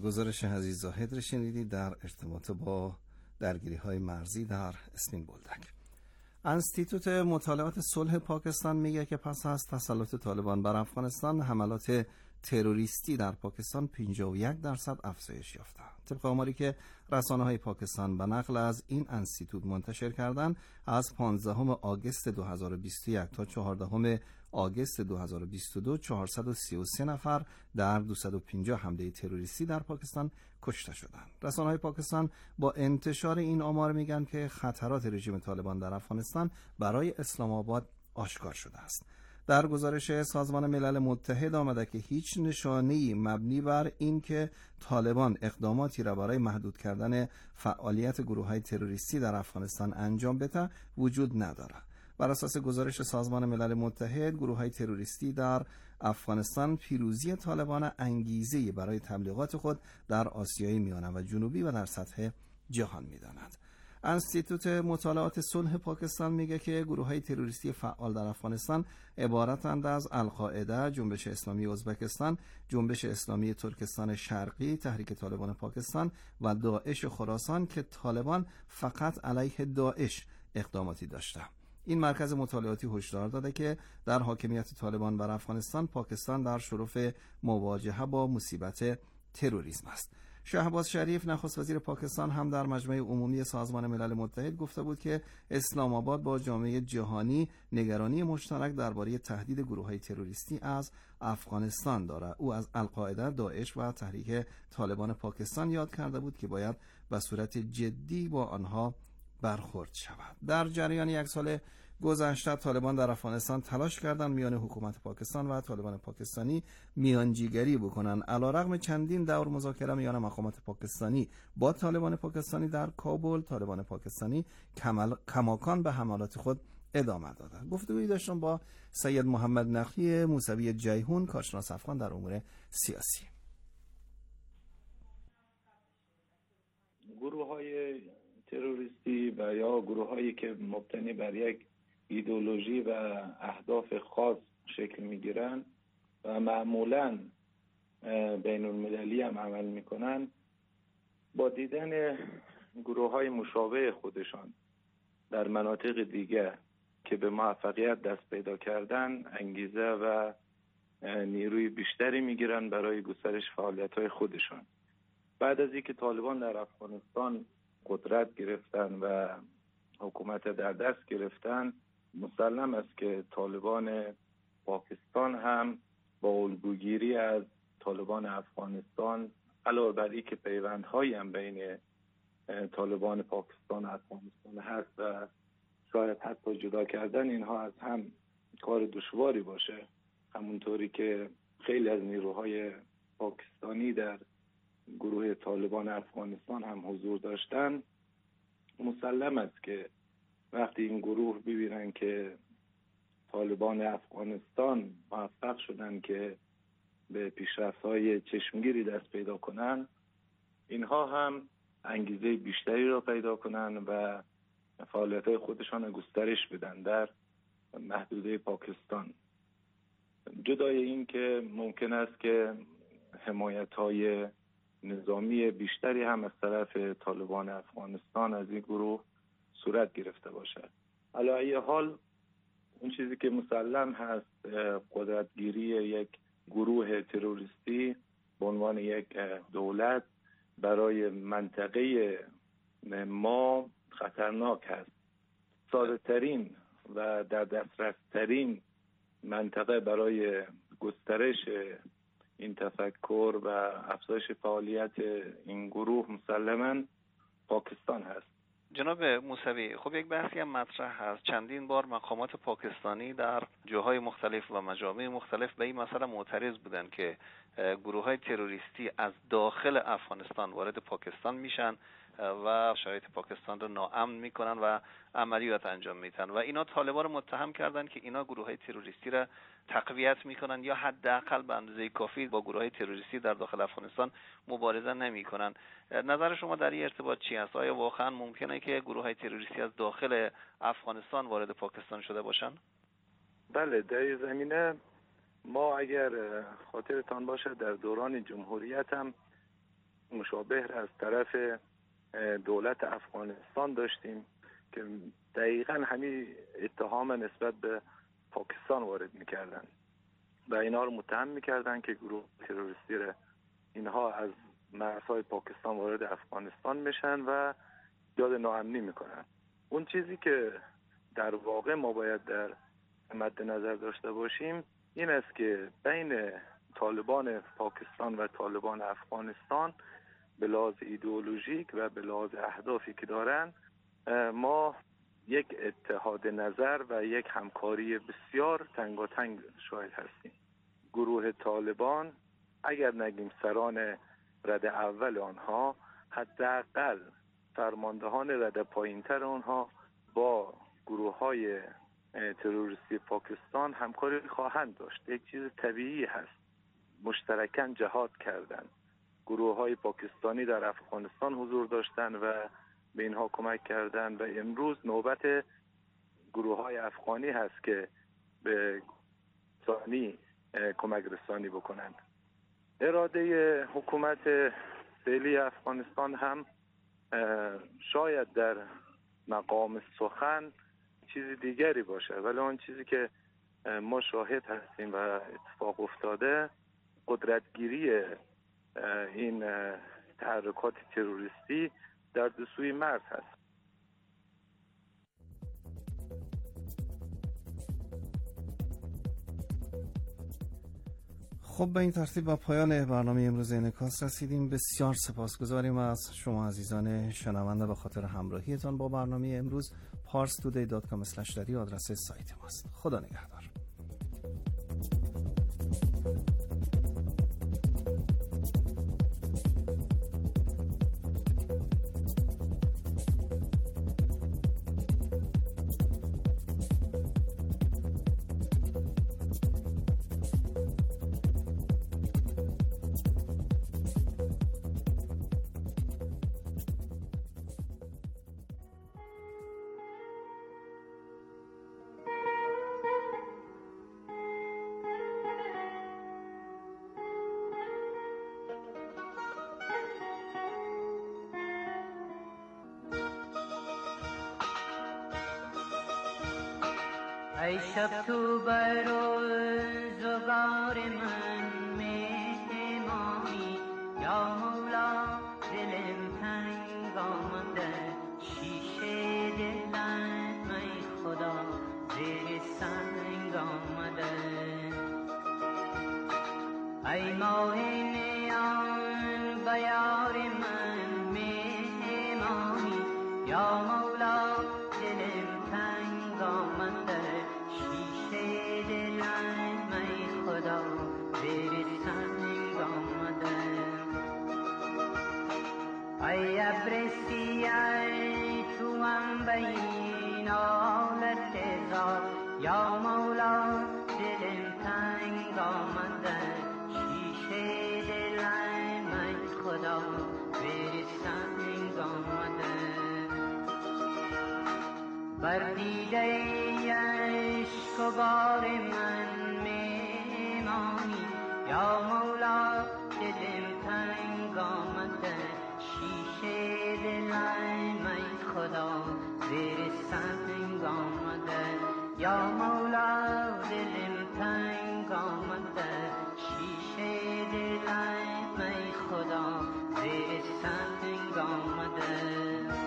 گزارش عزیز زاهد را شنیدید در ارتباط با درگیری های مرزی در اسپین بولدک. انستیتوت مطالعات صلح پاکستان میگه که پس از تسلط طالبان بر افغانستان، حملات تروریستی در پاکستان پنجاه و یک درصد افزایش یافته. طبق آماری که رسانه‌های پاکستان به نقل از این انستیتوت منتشر کردند، از پانزدهم آگوست دو هزار و بیست و یک تا چهاردهم آگوست دو هزار و بیست و دو چهارصد و سی و سه نفر در دویست و پنجاه حمله تروریستی در پاکستان کشته شدند. رسانه‌های پاکستان با انتشار این آمار میگن که خطرات رژیم طالبان در افغانستان برای اسلام آباد آشکار شده است. در گزارش سازمان ملل متحد آمده که هیچ نشانه‌ای مبنی بر این که طالبان اقداماتی را برای محدود کردن فعالیت گروه‌های تروریستی در افغانستان انجام بده وجود ندارد. بر اساس گزارش سازمان ملل متحد، گروه‌های تروریستی در افغانستان پیروزی طالبان انگیزه‌ای برای تبلیغات خود در آسیای میانه و جنوبی و در سطح جهان می‌دانند. انستیتوت مطالعات صلح پاکستان میگه که گروه‌های تروریستی فعال در افغانستان عبارتند از القاعده، جنبش اسلامی ازبکستان، جنبش اسلامی ترکستان شرقی، تحریک طالبان پاکستان و داعش خراسان که طالبان فقط علیه داعش اقداماتی داشته. این مرکز مطالعاتی هشدار داده که در حاکمیت طالبان بر افغانستان، پاکستان در شرف مواجهه با مصیبت تروریسم است. شهباز شریف نخست وزیر پاکستان هم در مجمع عمومی سازمان ملل متحد گفته بود که اسلام آباد با جامعه جهانی نگرانی مشترک درباره تهدید گروه‌های تروریستی از افغانستان دارد. او از القاعده، داعش و تحریک طالبان پاکستان یاد کرده بود که باید به صورت جدی با آنها برخورد شود. در جریان یک سال گذشته طالبان در افغانستان تلاش کردند میان حکومت پاکستان و طالبان پاکستانی میانجیگری بکنند. علیرغم چندین دور مذاکره میان مقامات پاکستانی با طالبان پاکستانی در کابل، طالبان پاکستانی کمال کماکان به حملات خود ادامه دادند. گفتگویی داشتم با سید محمد نقی موسوی جیهون، کارشناس افغان در امور سیاسی. گروه‌های تروریستی و یا گروه‌هایی که مبتنی بر یک ایدئولوژی و اهداف خاص شکل میگیرن و معمولاً بین المللی هم عمل میکنن، با دیدن گروه‌های مشابه خودشان در مناطق دیگه که به موفقیت دست پیدا کردن، انگیزه و نیروی بیشتری میگیرن برای گسترش فعالیت‌های خودشان. بعد از اینکه طالبان در افغانستان قدرت گرفتن و حکومت در دست گرفتن، مسلم است که طالبان پاکستان هم با الگوگیری از طالبان افغانستان، علاوه بر اینکه پیوندهایی هم بین طالبان پاکستان و افغانستان هست و شاید حتی جدا کردن اینها از هم کار دشواری باشه، همونطوری که خیلی از نیروهای پاکستانی در گروه طالبان افغانستان هم حضور داشتن، مسلم است که وقتی این گروه ببینن که طالبان افغانستان موفق شدن که به پیشرفت‌های چشمگیری دست پیدا کنن، اینها هم انگیزه بیشتری را پیدا کنن و فعالیت‌های خودشان را گسترش بدن در محدوده پاکستان. جدای این که ممکن است که حمایت‌های نظامی بیشتری هم از طرف طالبان افغانستان از این گروه صورت گرفته باشد. علی ای حال اون چیزی که مسلم هست، قدرتگیری یک گروه تروریستی به عنوان یک دولت برای منطقه ما خطرناک هست. ساده ترین و در دسترس ترین منطقه برای گسترش این تفکر و افزایش فعالیت این گروه مسلماً پاکستان هست. جناب موسوی، خب یک بحثی هم مطرح هست. چندین بار مقامات پاکستانی در جاهای مختلف و مجامع مختلف به این مسئله معترض بودند که گروه‌های تروریستی از داخل افغانستان وارد پاکستان میشن و شرایط پاکستان رو ناامن میکنن و عملیات انجام میدن و اینا طالبان رو متهم کردن که اینا گروه‌های تروریستی را تقویت میکنن یا حداقل به اندازه کافی با گروه‌های تروریستی در داخل افغانستان مبارزه نمیکنن. نظر شما در این ارتباط چی است؟ آیا واقعا ممکنه که گروه‌های تروریستی از داخل افغانستان وارد پاکستان شده باشن؟ بله، در این زمینه ما اگر خاطرتان باشه در دوران جمهوریت هم مشابه را از طرف دولت افغانستان داشتیم که دقیقا همین اتهام نسبت به پاکستان وارد میکردن و اینا رو متهم میکردن که گروه تروریستی را اینها از مرزهای پاکستان وارد افغانستان میشن و ایجاد ناامنی میکنن. اون چیزی که در واقع ما باید در مد نظر داشته باشیم این است که بین طالبان پاکستان و طالبان افغانستان به لحاظ ایدئولوژیک و به لحاظ اهدافی که دارن ما یک اتحاد نظر و یک همکاری بسیار تنگاتنگ شاهد هستیم. گروه طالبان اگر نگیم سران رده اول آنها، حداقل فرماندهان رده پایینتر آنها با گروه های تروریستی پاکستان همکاری خواهند داشت. یک چیز طبیعی هست. مشترکاً جهاد کردند. گروه های پاکستانی در افغانستان حضور داشتند و به اینها کمک کردند و امروز نوبت گروه های افغانی هست که به افغانی کمک رسانی بکنند. اراده حکومت فعلی افغانستان هم شاید در مقام سخن چیز دیگری باشه، ولی آن چیزی که ما شاهد هستیم و اتفاق افتاده قدرتگیری این تحرکات تروریستی در دو سوی مرز هست. خب به این ترتیب با پایان برنامه امروز انعکاس رسیدیم. بسیار سپاسگزاریم از شما عزیزان شنونده به خاطر همراهیتان با برنامه امروز. پارس تودی دات کام اسلش دری آدرس سایت ماست. خدا نگهدار. ای شب تو بر روزگار من مهمانی، یا مولا دلم تنگ آمده، شیشه دلم ای خدا زیر سنگ آمده. ای ماه نیان به یار من مهمانی، یا مولا دلم تنگ آمده، شیشه دلم ای خدا زیر سنگ آمده. ای ابر سیاه تو هم به این حالت زار، یا مولا دلم تنگ آمده، شیشه دلم ای خدا زیر سنگ آمده. بر دیده عشق و بار من میمانی، یا مولا دلم تنگ آمده، شیشه دلم ای خدا زیر سنگ آمده. یا مولا دلم تنگ آمده، شیشه دلم ای خدا زیر سنگ آمده.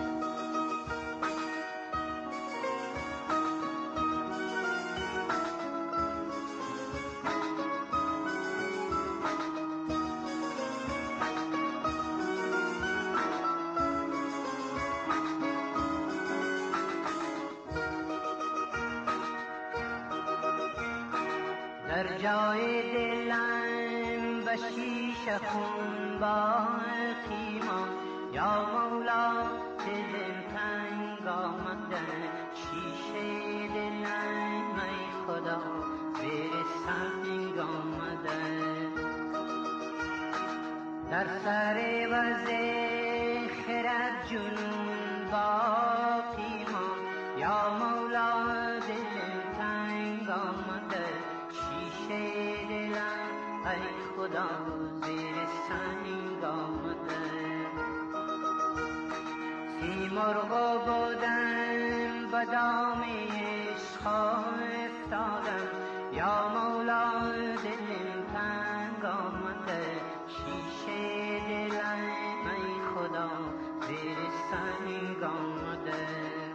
در جای دلم به شیشه خون باقی ماند، یا مولا دلم تنگ آمده، شیشه دلم ای خدا زیر سنگ آمده. در سر وز خرد جنون باقی ماند، یا مولا دلم تنگ آمده، شیشه دلم ای خدا زیر سنگ آمده. مرغ بودم به دام عشق افتادم یا مولا دلم تنگ آمده شیشه دلم ای خدا زیر سنگ آمده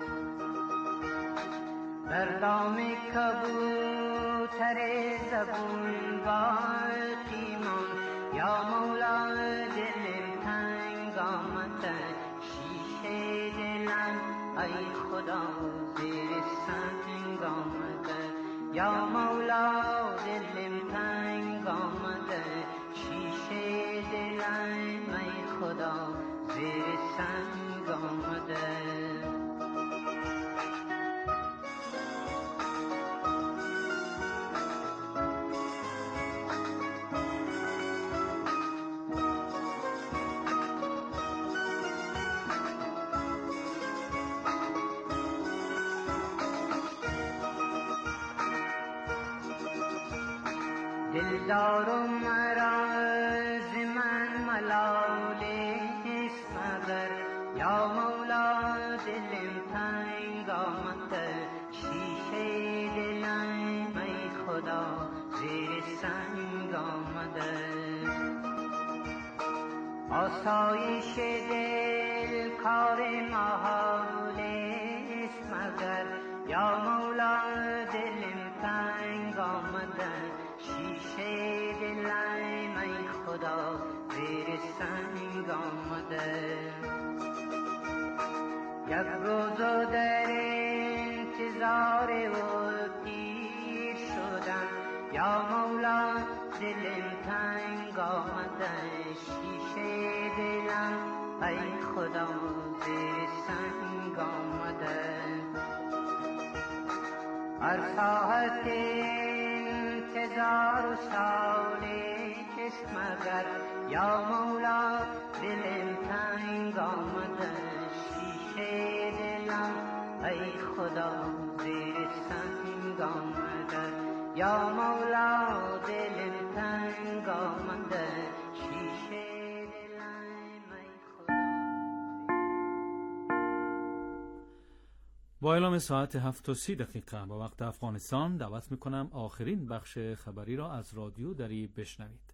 در دام کبوتر زبون باقی مان یا مولا دلم تنگ آمده شیشه دلم ای خدا زیر سنگ آمده یا مولا دلم تنگ آمده شیشه دلم ای خدا زیر سنگ آمده دلدار مرا ز من ملال است مگر یا مولا دلم تنگ آمده شیشه دلم ای خدا زیر سنگ آمده آسایش دل کار محال است مگر یا مولا دلم تنگ آمده شیشه دلم ای خدا زیر سنگ آمده یک روز در انتظار و پیر شدم یا مولا دلم تنگ آمده شیشه دلم ای خدا زیر سنگ آمده هر ساعت انتظار و ساله است مگر یا مولا دلم تنگ آمده شیشه دلم ای خدا زیر سنگ آمده یا مولا دلم تنگ آمده شیشه دلم ای خدا. با اعلام ساعت هفت و سی دقیقه با وقت افغانستان دعوت میکنم آخرین بخش خبری را از رادیو دری بشنوید.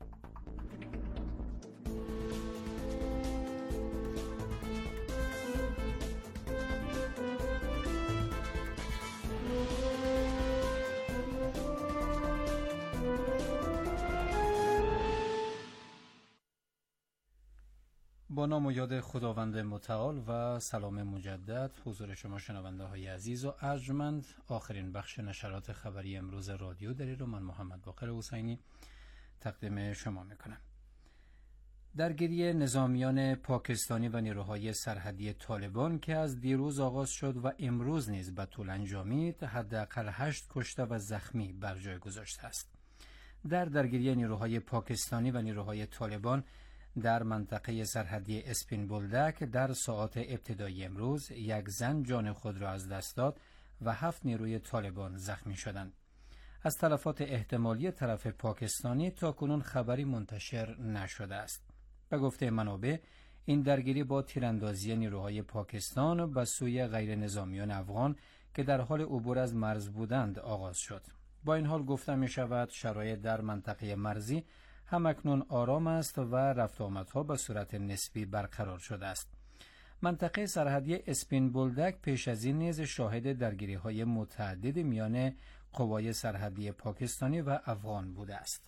با نام و یاد خداوند متعال و سلام مجدد حضور شما شنونده های عزیز و ارجمند، آخرین بخش نشرات خبری امروز رادیو دری رو من محمد باقر حسینی تقدیم شما میکنم. درگیری نظامیان پاکستانی و نیروهای سرحدی طالبان که از دیروز آغاز شد و امروز نیز به طول انجامید، حداقل هشت کشته و زخمی بر جای گذاشته است. در درگیری نیروهای پاکستانی و نیروهای طالبان در منطقه سرحدی اسپین بولدک در ساعات ابتدایی امروز یک زن جان خود را از دست داد و هفت نیروی طالبان زخمی شدند. از تلفات احتمالی طرف پاکستانی تا کنون خبری منتشر نشده است. به گفته منابع این درگیری با تیراندازی نیروهای پاکستان به سوی غیر نظامیان افغان که در حال عبور از مرز بودند آغاز شد. با این حال گفته می شود شرایط در منطقه مرزی همکنون آرام است و رفت آمدها به صورت نسبی برقرار شده است. منطقه سرحدی اسپین بولدک پیش از این نیز شاهد درگیری های متعدد میان قوای سرحدی پاکستانی و افغان بوده است.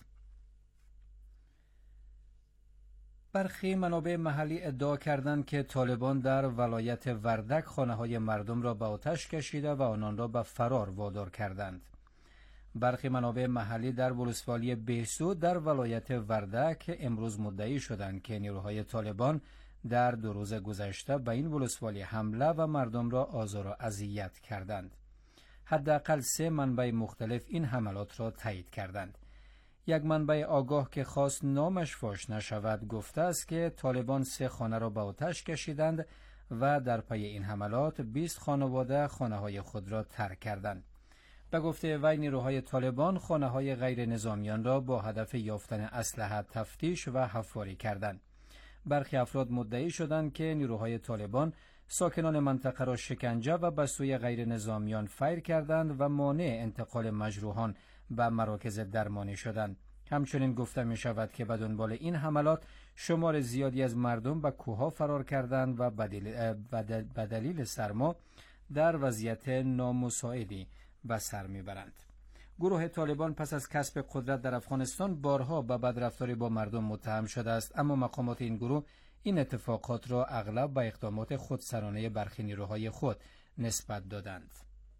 برخی منابع محلی ادعا کردند که طالبان در ولایت وردک خانه‌های مردم را به آتش کشیده و آنان را به فرار وادار کردند. برخی منابع محلی در ولسوالی بهسود در ولایت وردک امروز مدعی شدند که نیروهای طالبان در دو روز گذشته به این ولسوالی حمله و مردم را آزار و اذیت کردند. حداقل سه منبع مختلف این حملات را تایید کردند. یک منبع آگاه که خواست نامش فاش نشود گفته است که طالبان سه خانه را به آتش کشیدند و در پی این حملات بیست خانواده خانه‌های خود را ترک کردند. به گفته وی نیروهای طالبان خانه‌های غیر نظامیان را با هدف یافتن اسلحه تفتیش و حفاری کردند. برخی افراد مدعی شدند که نیروهای طالبان ساکنان منطقه را شکنجه و به سوی غیر نظامیان فیر کردند و مانع انتقال مجروحان به مراکز درمانی شدند. همچنین گفته می شود که به دنبال این حملات شمار زیادی از مردم به کوهها فرار کردند و به دلیل سرما در وضعیت نامساعدی به سر میبرند. گروه طالبان پس از کسب قدرت در افغانستان بارها به بدرفتاری با مردم متهم شده است، اما مقامات این گروه این اتفاقات را اغلب به اقدامات خودسرانه برخی نیروهای خود نسبت دادند.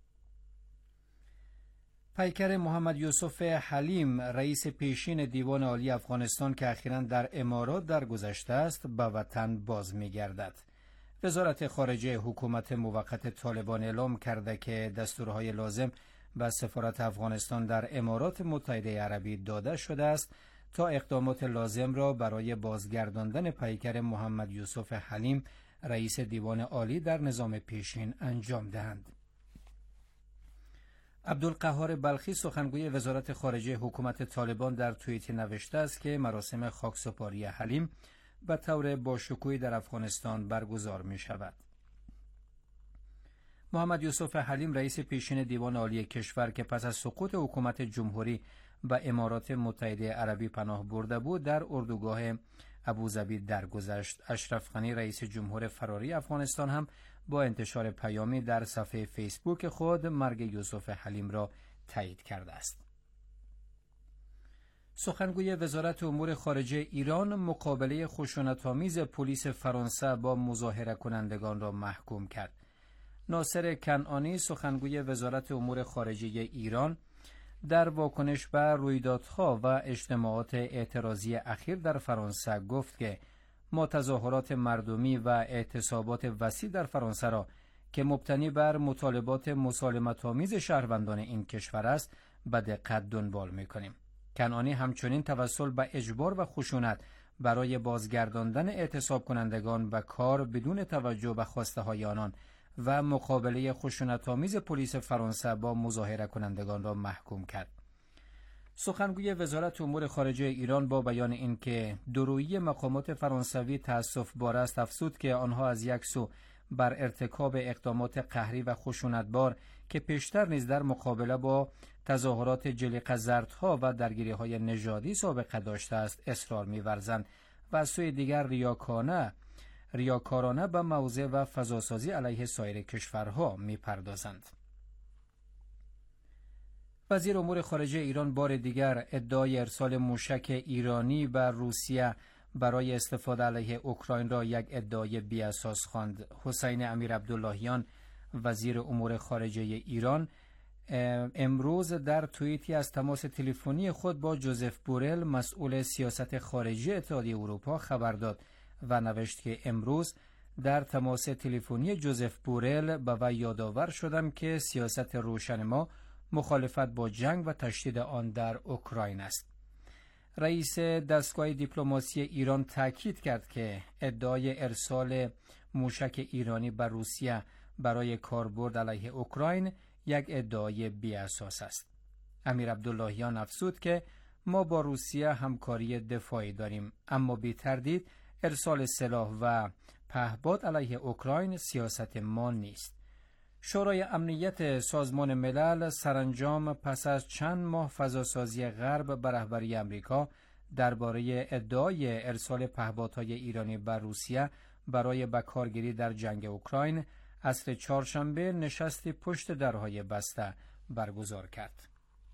پیکر محمد یوسف حلیم رئیس پیشین دیوان عالی افغانستان که اخیراً در امارات درگذشته است به وطن باز می‌گردد. وزارت خارجه حکومت موقت طالبان اعلام کرده که دستورهای لازم به سفارت افغانستان در امارات متحده عربی داده شده است تا اقدامات لازم را برای بازگرداندن پیکر محمد یوسف حلیم رئیس دیوان عالی در نظام پیشین انجام دهند. عبدالقهار بلخی سخنگوی وزارت خارجه حکومت طالبان در توییتی نوشته است که مراسم خاکسپاری حلیم به طور باشکوهی در افغانستان برگزار می شود. محمد یوسف حلیم رئیس پیشین دیوان عالی کشور که پس از سقوط حکومت جمهوری به امارات متحده عربی پناه برده بود در اردوگاه ابوظبی درگذشت. اشرف غنی رئیس جمهور فراری افغانستان هم با انتشار پیامی در صفحه فیسبوک خود مرگ یوسف حلیم را تایید کرده است. سخنگوی وزارت امور خارجه ایران مقابله خشونت‌آمیز پلیس فرانسه با مظاهره کنندگان را محکوم کرد. ناصر کنعانی سخنگوی وزارت امور خارجه ایران در واکنش به رویدادها و اجتماعات اعتراضی اخیر در فرانسه گفت که ما تظاهرات مردمی و اعتصابات وسیع در فرانسه را که مبتنی بر مطالبات مسالمت‌آمیز شهروندان این کشور است به دقت دنبال می‌کنیم. کنعانی همچنین توسل به اجبار و خشونت برای بازگرداندن اعتصاب کنندگان به کار بدون توجه به خواسته های آنان و مقابله خشونت‌آمیز پلیس فرانسه با مظاهره کنندگان را محکوم کرد. سخنگوی وزارت امور خارجه ایران با بیان اینکه دورویی مقامات فرانسوی تأسف بار است افزود که آنها از یک سو بر ارتکاب اقدامات قهری و خشونتبار که پیشتر نیز در مقابله با تظاهرات جلیقه زردها و درگیری‌های نژادی سابقه داشته است اصرار می‌ورزند و از سوی دیگر ریاکانه ریاکارانه به موضع و فضاسازی علیه سایر کشورها می‌پردازند. وزیر امور خارجه ایران بار دیگر ادعای ارسال موشک ایرانی به روسیه برای استفاده علیه اوکراین را یک ادعای بی‌اساس خواند. حسین امیر عبداللهیان وزیر امور خارجه ایران امروز در توییتی از تماس تلفنی خود با جوزف بورل مسئول سیاست خارجی اتحادیه اروپا خبر داد و نوشت که امروز در تماس تلفنی جوزف بورل به وی یادآور شدم که سیاست روشن ما مخالفت با جنگ و تشدید آن در اوکراین است. رئیس دستگاه دیپلماسی ایران تاکید کرد که ادعای ارسال موشک ایرانی به روسیه برای کاربرد علیه اوکراین یک ادعای بی‌اساس است. امیر عبداللهیان افزود که ما با روسیه همکاری دفاعی داریم، اما بی تردید ارسال سلاح و پهپاد علیه اوکراین سیاست ما نیست. شورای امنیت سازمان ملل سرانجام پس از چند ماه فضاسازی غرب به رهبری امریکا درباره ادعای ارسال پهپادهای ایرانی به روسیه برای بکارگیری در جنگ اوکراین عصر چهارشنبه نشستی پشت درهای بسته برگزار کرد.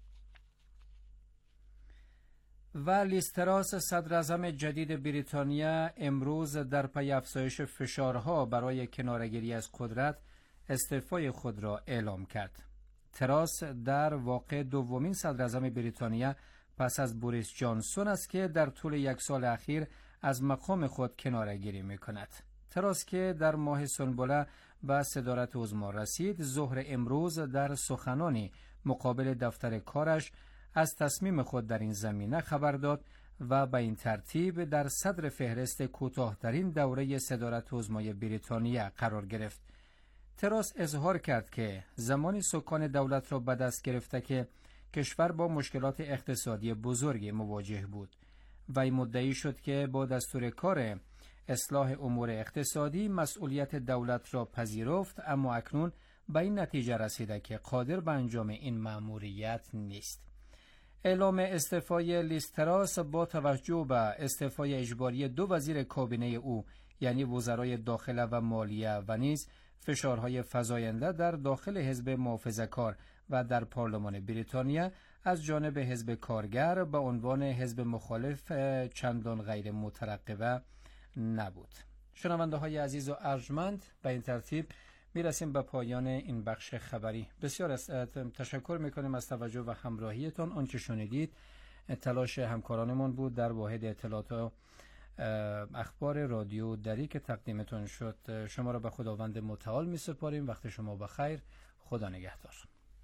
و لیز تراس صدراعظم جدید بریتانیا امروز در پی افزایش فشارها برای کناره‌گیری از قدرت استعفای خود را اعلام کرد. تراس در واقع دومین صدراعظم بریتانیا پس از بوریس جانسون است که در طول یک سال اخیر از مقام خود کناره‌گیری می‌کند. تراس که در ماه سنبله به صدارت عظما رسید، ظهر امروز در سخنانی مقابل دفتر کارش از تصمیم خود در این زمینه خبر داد و به این ترتیب در صدر فهرست کوتاه‌ترین دوره صدارت عظمای بریتانیا قرار گرفت. تراس اظهار کرد که زمانی سکان دولت را به دست گرفته که کشور با مشکلات اقتصادی بزرگی مواجه بود و این مدعی شد که با دستور کار اصلاح امور اقتصادی مسئولیت دولت را پذیرفت، اما اکنون به این نتیجه رسیده که قادر به انجام این مأموریت نیست. اعلام استعفای لیز تراس با توجه به استعفای اجباری دو وزیر کابینه او، یعنی وزرای داخله و مالیه، و نیز فشارهای فزاینده در داخل حزب محافظه‌کار و در پارلمان بریتانیا از جانب حزب کارگر به عنوان حزب مخالف چندان غیر مترقبه نبود. شنونده های عزیز و ارجمند، به این ترتیب میرسیم به پایان این بخش خبری. بسیار از تشکر میکنیم از توجه و همراهیتان. آنچه شنیدید تلاش همکارانمون بود در واحد اطلاعات و اخبار رادیو دری که تقدیمتون شد. شما را به خداوند متعال می سپاریم. وقت شما بخیر. خدا نگهدار.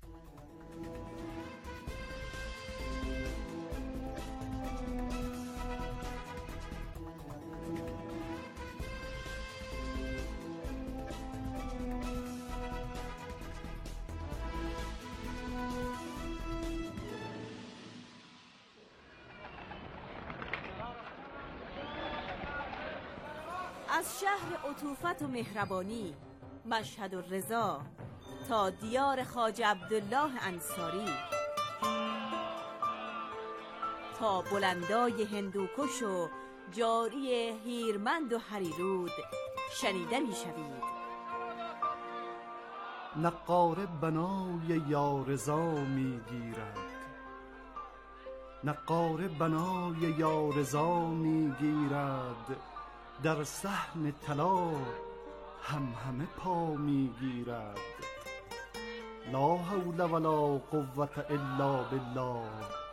از شهر عطوفت و مهربانی مشهد و رضا تا دیار خواجه عبدالله انصاری، تا بلندای هندوکش و جاری هیرمند و هریرود شنیده می شوید. نقاره بنای یارضا می گیرد، نقاره بنای یارضا می گیرد، در صحن طلا هم همه پا می گیرد. لا حول ولا قوة الا بالله،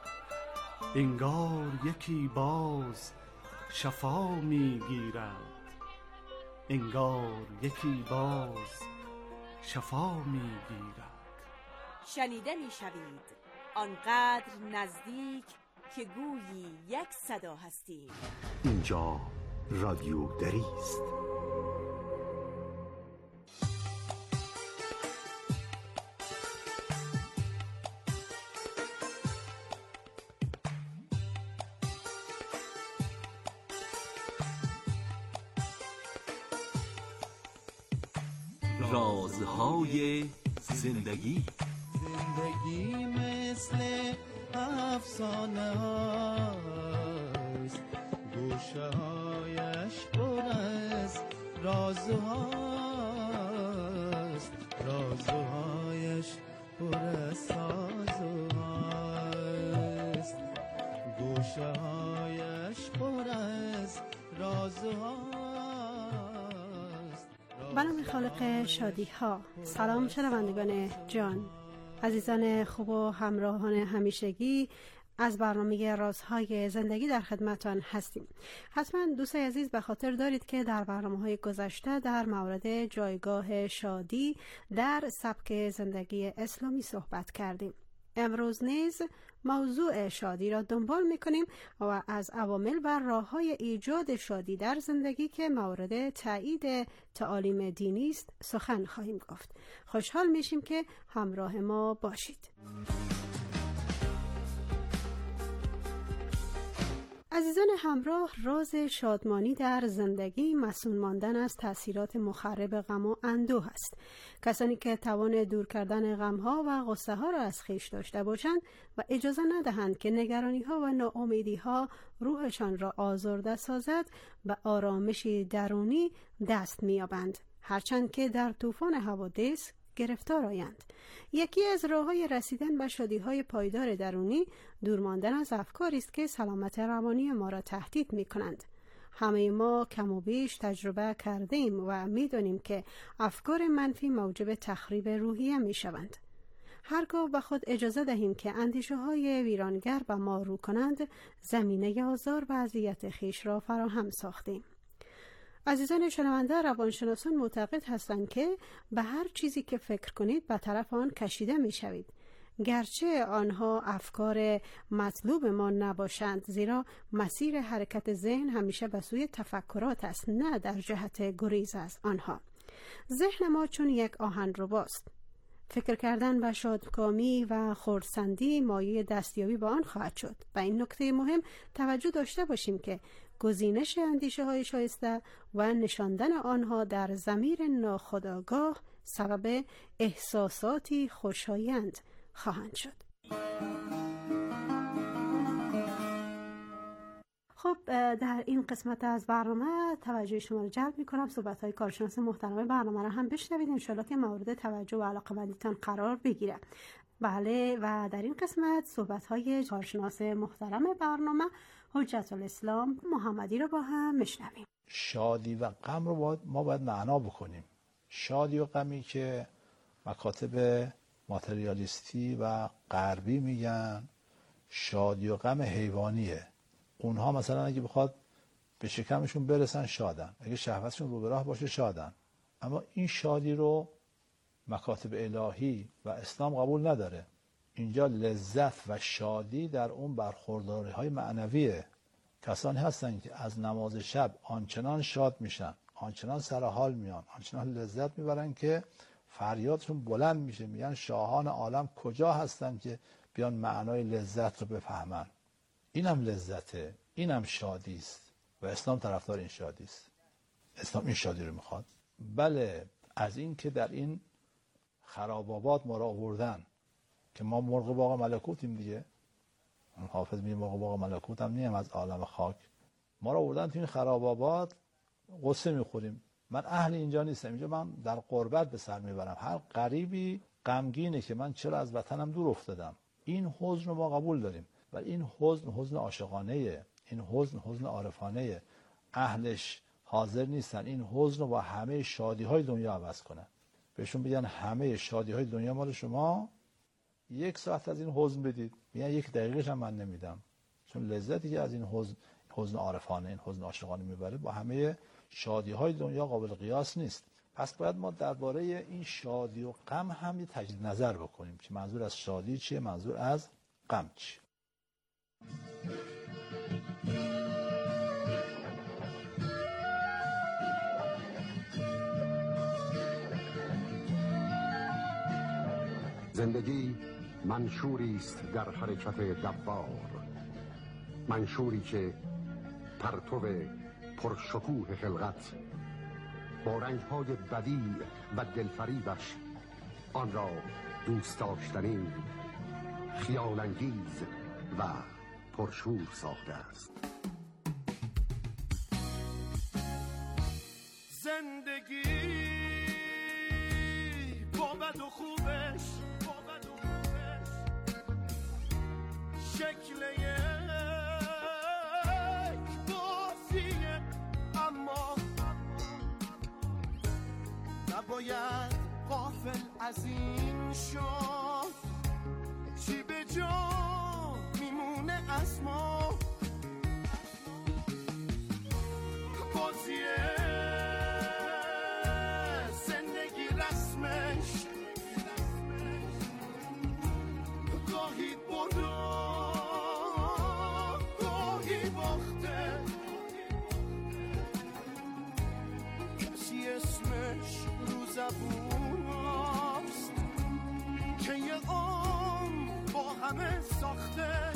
انگار یکی باز شفا می گیرد، انگار یکی باز شفا می گیرد. شنیده می شوید آنقدر نزدیک که گویی یک صدا هستیم. اینجا رادیو دری است. رازهای زندگی. زندگی مثل افسانه است، گوشه هایش پر از رازهاست، رازهایش پر از سازهاست، گوشه هایش پر از رازهاست. به نام خالق شادی ها. سلام شنوندگان جان، عزیزان خوب و همراهان همیشگی از برنامه رازهای زندگی در خدمتان هستیم. حتما دوستای عزیز به خاطر دارید که در برنامه‌های گذشته در مورد جایگاه شادی در سبک زندگی اسلامی صحبت کردیم. امروز نیز موضوع شادی را دنبال می‌کنیم و از عوامل و راه‌های ایجاد شادی در زندگی که مورد تایید تعالیم دینی است سخن خواهیم گفت. خوشحال میشیم که همراه ما باشید. عزیزان همراه، راز شادمانی در زندگی مسئول ماندن از تأثیرات مخرب غم و اندوه است. کسانی که توان دور کردن غمها و غصه ها را از خویش داشته باشند و اجازه ندهند که نگرانی ها و ناامیدی ها روحشان را آزرده سازد، به آرامش درونی دست می‌یابند، هرچند که در طوفان حوادث گرفتار آیند. یکی از راه‌های رسیدن به شادی‌های پایدار درونی دور ماندن از افکاری است که سلامت روانی ما را تهدید می‌کنند. همه ما کم و بیش تجربه کردیم و می‌دانیم که افکار منفی موجب تخریب روحیه می‌شوند. هرگاه به خود اجازه دهیم که اندیشه‌های ویرانگر به ما رو کنند، زمینه آزار و اذیت خویش را فراهم ساختیم. عزیزان شنونده، روانشناسان معتقد هستند که به هر چیزی که فکر کنید به طرف آن کشیده می شوید، گرچه آنها افکار مطلوب ما نباشند، زیرا مسیر حرکت ذهن همیشه به سوی تفکرات است، نه در جهت گریز از آنها. ذهن ما چون یک آهنرباست. فکر کردن به شادکامی و خرسندی مایه دستیابی به آن خواهد شد. و این نکته مهم توجه داشته باشیم که گزینش اندیشه های شایسته و نشاندن آنها در ضمیر ناخودآگاه سبب احساساتی خوشایند خواهند شد. خب در این قسمت از برنامه توجه شما رو جلب می‌کنم. صحبت‌های کارشناس محترم برنامه رو هم بشنوید، ان شاءالله که مورد توجه و علاقه‌مندیتان قرار بگیره. بله، و در این قسمت صحبت‌های کارشناس محترم برنامه حجت الاسلام محمدی رو با هم میشنویم. شادی و غم رو باید ما باید معنا بکنیم. شادی و غمی که مکاتب ماتریالیستی و غربی میگن شادی و غم حیوانیه. اونها مثلا اگه بخواد به شکمشون برسن شادن، اگه شهوتشون رو به راه باشه شادن. اما این شادی رو مکاتب الهی و اسلام قبول نداره. اینجا لذت و شادی در اون برخورداری های معنویه. کسانی هستن که از نماز شب آنچنان شاد میشن، آنچنان سر حال میان، آنچنان لذت میبرن که فریادشون بلند میشه، میگن شاهان عالم کجا هستن که بیان معنای لذت رو بفهمن. اینم لذته، اینم شادی است و اسلام طرفدار این شادی است. اسلام این شادی رو میخواد. بله، از این که در این خرابابات ما را آوردن که ما مرغ باغ ملکوتیم دیگه. حافظ میگه مرغ باغ ملکوت هم نیم از عالم خاک. ما را آوردن تو این خرابابات، قصه میخوریم. من اهل اینجا نیستم، اینجا من در غربت به سر میبرم. هر غریبی غمگینه که من چرا از وطنم دور افتادم. این حزن رو ما قبول داریم، ولی این حزن حزن عاشقانه، این حزن حزن عارفانه. اهلش حاضر نیستن این حزن رو با همه شادی های دنیا عوض کنن. بهشون بگن همه شادی های دنیا مال شما، یک ساعت از این حزن بدید. میگن یک دقیقش هم من نمیدم، چون لذتی که از این حزن حزن عارفانه، این حزن عاشقانه میبره با همه شادی های دنیا قابل قیاس نیست. پس باید ما درباره این شادی و غم هم یه تجدید نظر بکنیم که منظور از شادی چیه، منظور از غم چیه. زندگی منشوری است در حرکت دوار، منشوری که پرتو پرشکوه خلقت با رنگ‌های بدیع و دلفریبش آن را دوست داشتنی، خیال انگیز و پرشور ساخته است. زندگی با بد و خوبش، با بد و خوبش شکل یک بازیه، اما نباید غافل از این شد چی به جا میمونه از ما. بازیه زندگی رسمش گاهی برده گاهی باخته، کسی اسمش رو زبون است که یه عمر با همه ساخته.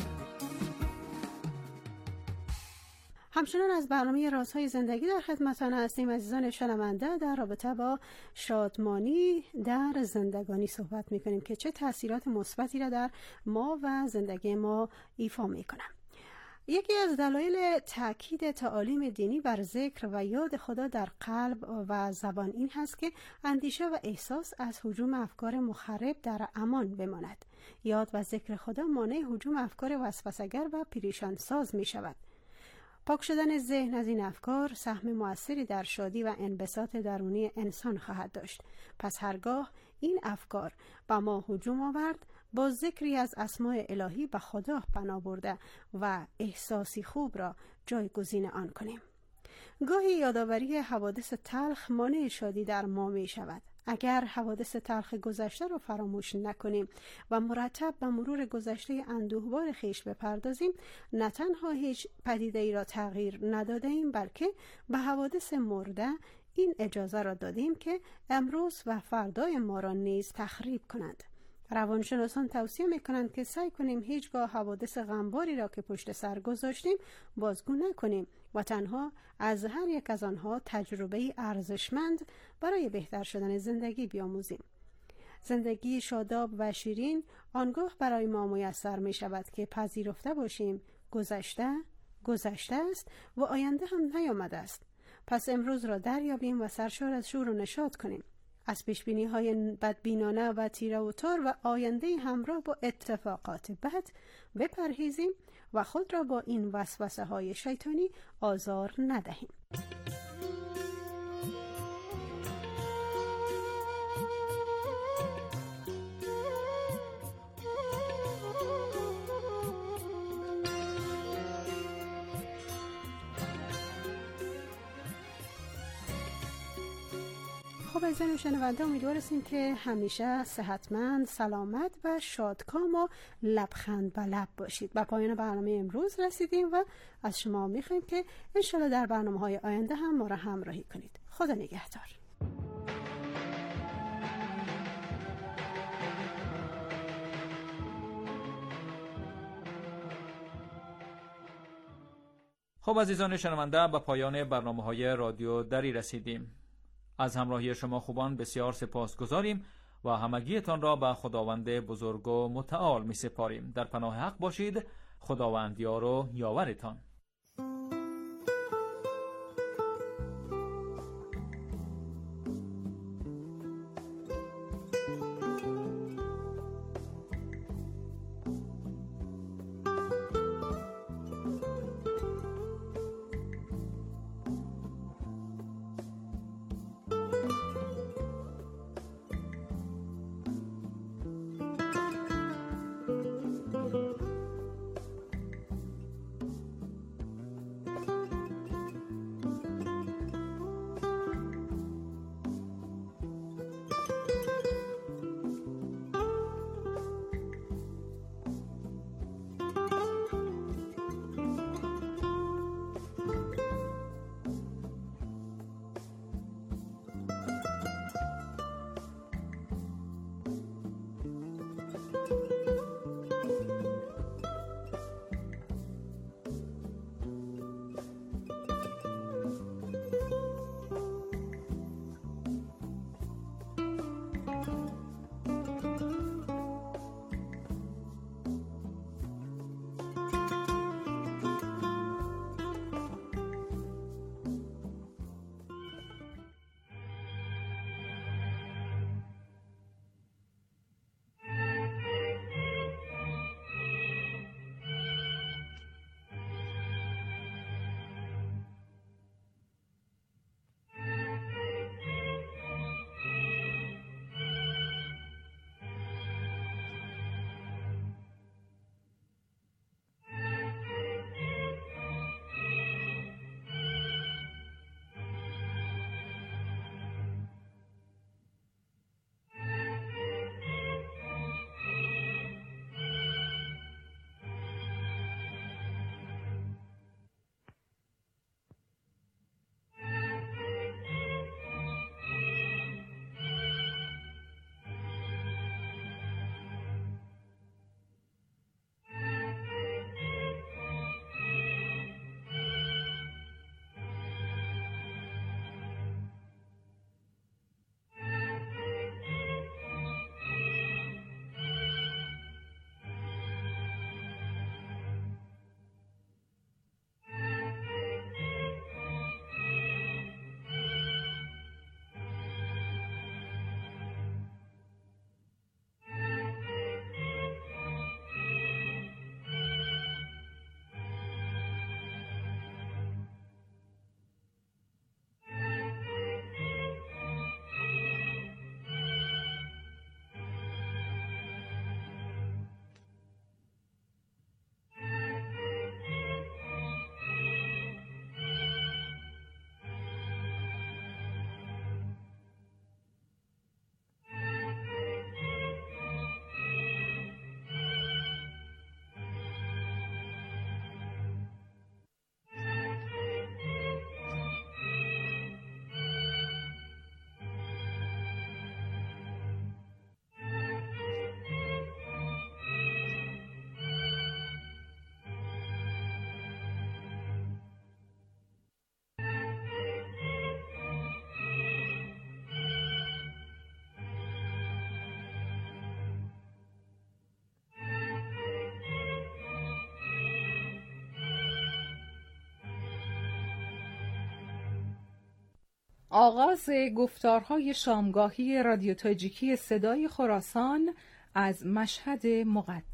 همچنان از برنامه رازهای زندگی در خدمتتان هستیم عزیزان شنونده. در رابطه با شادمانی در زندگانی صحبت میکنیم که چه تاثیرات مثبتی را در ما و زندگی ما ایفا میکنه. یکی از دلایل تاکید تعالیم دینی بر ذکر و یاد خدا در قلب و زبان این هست که اندیشه و احساس از هجوم افکار مخرب در امان بماند. یاد و ذکر خدا مانع هجوم افکار وسوسه‌گر و پریشان ساز می شود. پاک شدن ذهن از این افکار سهم موثری در شادی و انبساط درونی انسان خواهد داشت. پس هرگاه این افکار با ما هجوم آورد، با ذکری از اسماء الهی به خدا پناه برده و احساسی خوب را جایگزین آن کنیم. گاهی یادآوری حوادث تلخ مانع شادی در ما می شود. اگر حوادث تلخ گذشته را فراموش نکنیم و مرتب به مرور گذشته اندوهبار خیش بپردازیم، نه تنها هیچ پدیده ای را تغییر نداده ایم، بلکه به حوادث مرده این اجازه را دادیم که امروز و فردای ما را نیز تخریب کنند. روانشناسان توصیه میکنند که سعی کنیم هیچگاه حوادث غمباری را که پشت سر گذاشتیم بازگو نکنیم و تنها از هر یک از آنها تجربه ارزشمند برای بهتر شدن زندگی بیاموزیم. زندگی شاداب و شیرین آنگاه برای ما میسر می شود که پذیرفته باشیم گذشته گذشته است و آینده هم نیامده است. پس امروز را دریابیم و سرشار از شور و نشاط کنیم. از پیشبینی های بدبینانه و تیره و تار و آینده همراه با اتفاقات بد بپرهیزیم و خود را با این وسوسه های شیطانی آزار ندهیم. خب عزیزان شنونده، امیدوار هستیم که همیشه صحتمند، سلامت و شادکام و لبخند به لب باشید. به پایان برنامه امروز رسیدیم و از شما میخوایم که انشالله در برنامه‌های آینده هم ما را همراهی کنید. خدا نگهدار. خب عزیزان شنونده، به پایان برنامه‌های رادیو دری رسیدیم. از همراهی شما خوبان بسیار سپاسگزاریم و همگیتان را به خداوند بزرگ و متعال می سپاریم. در پناه حق باشید. خداوند یار و یاورتان. آغاز گفتارهای شامگاهی رادیو تاجیکی صدای خراسان از مشهد مقدس.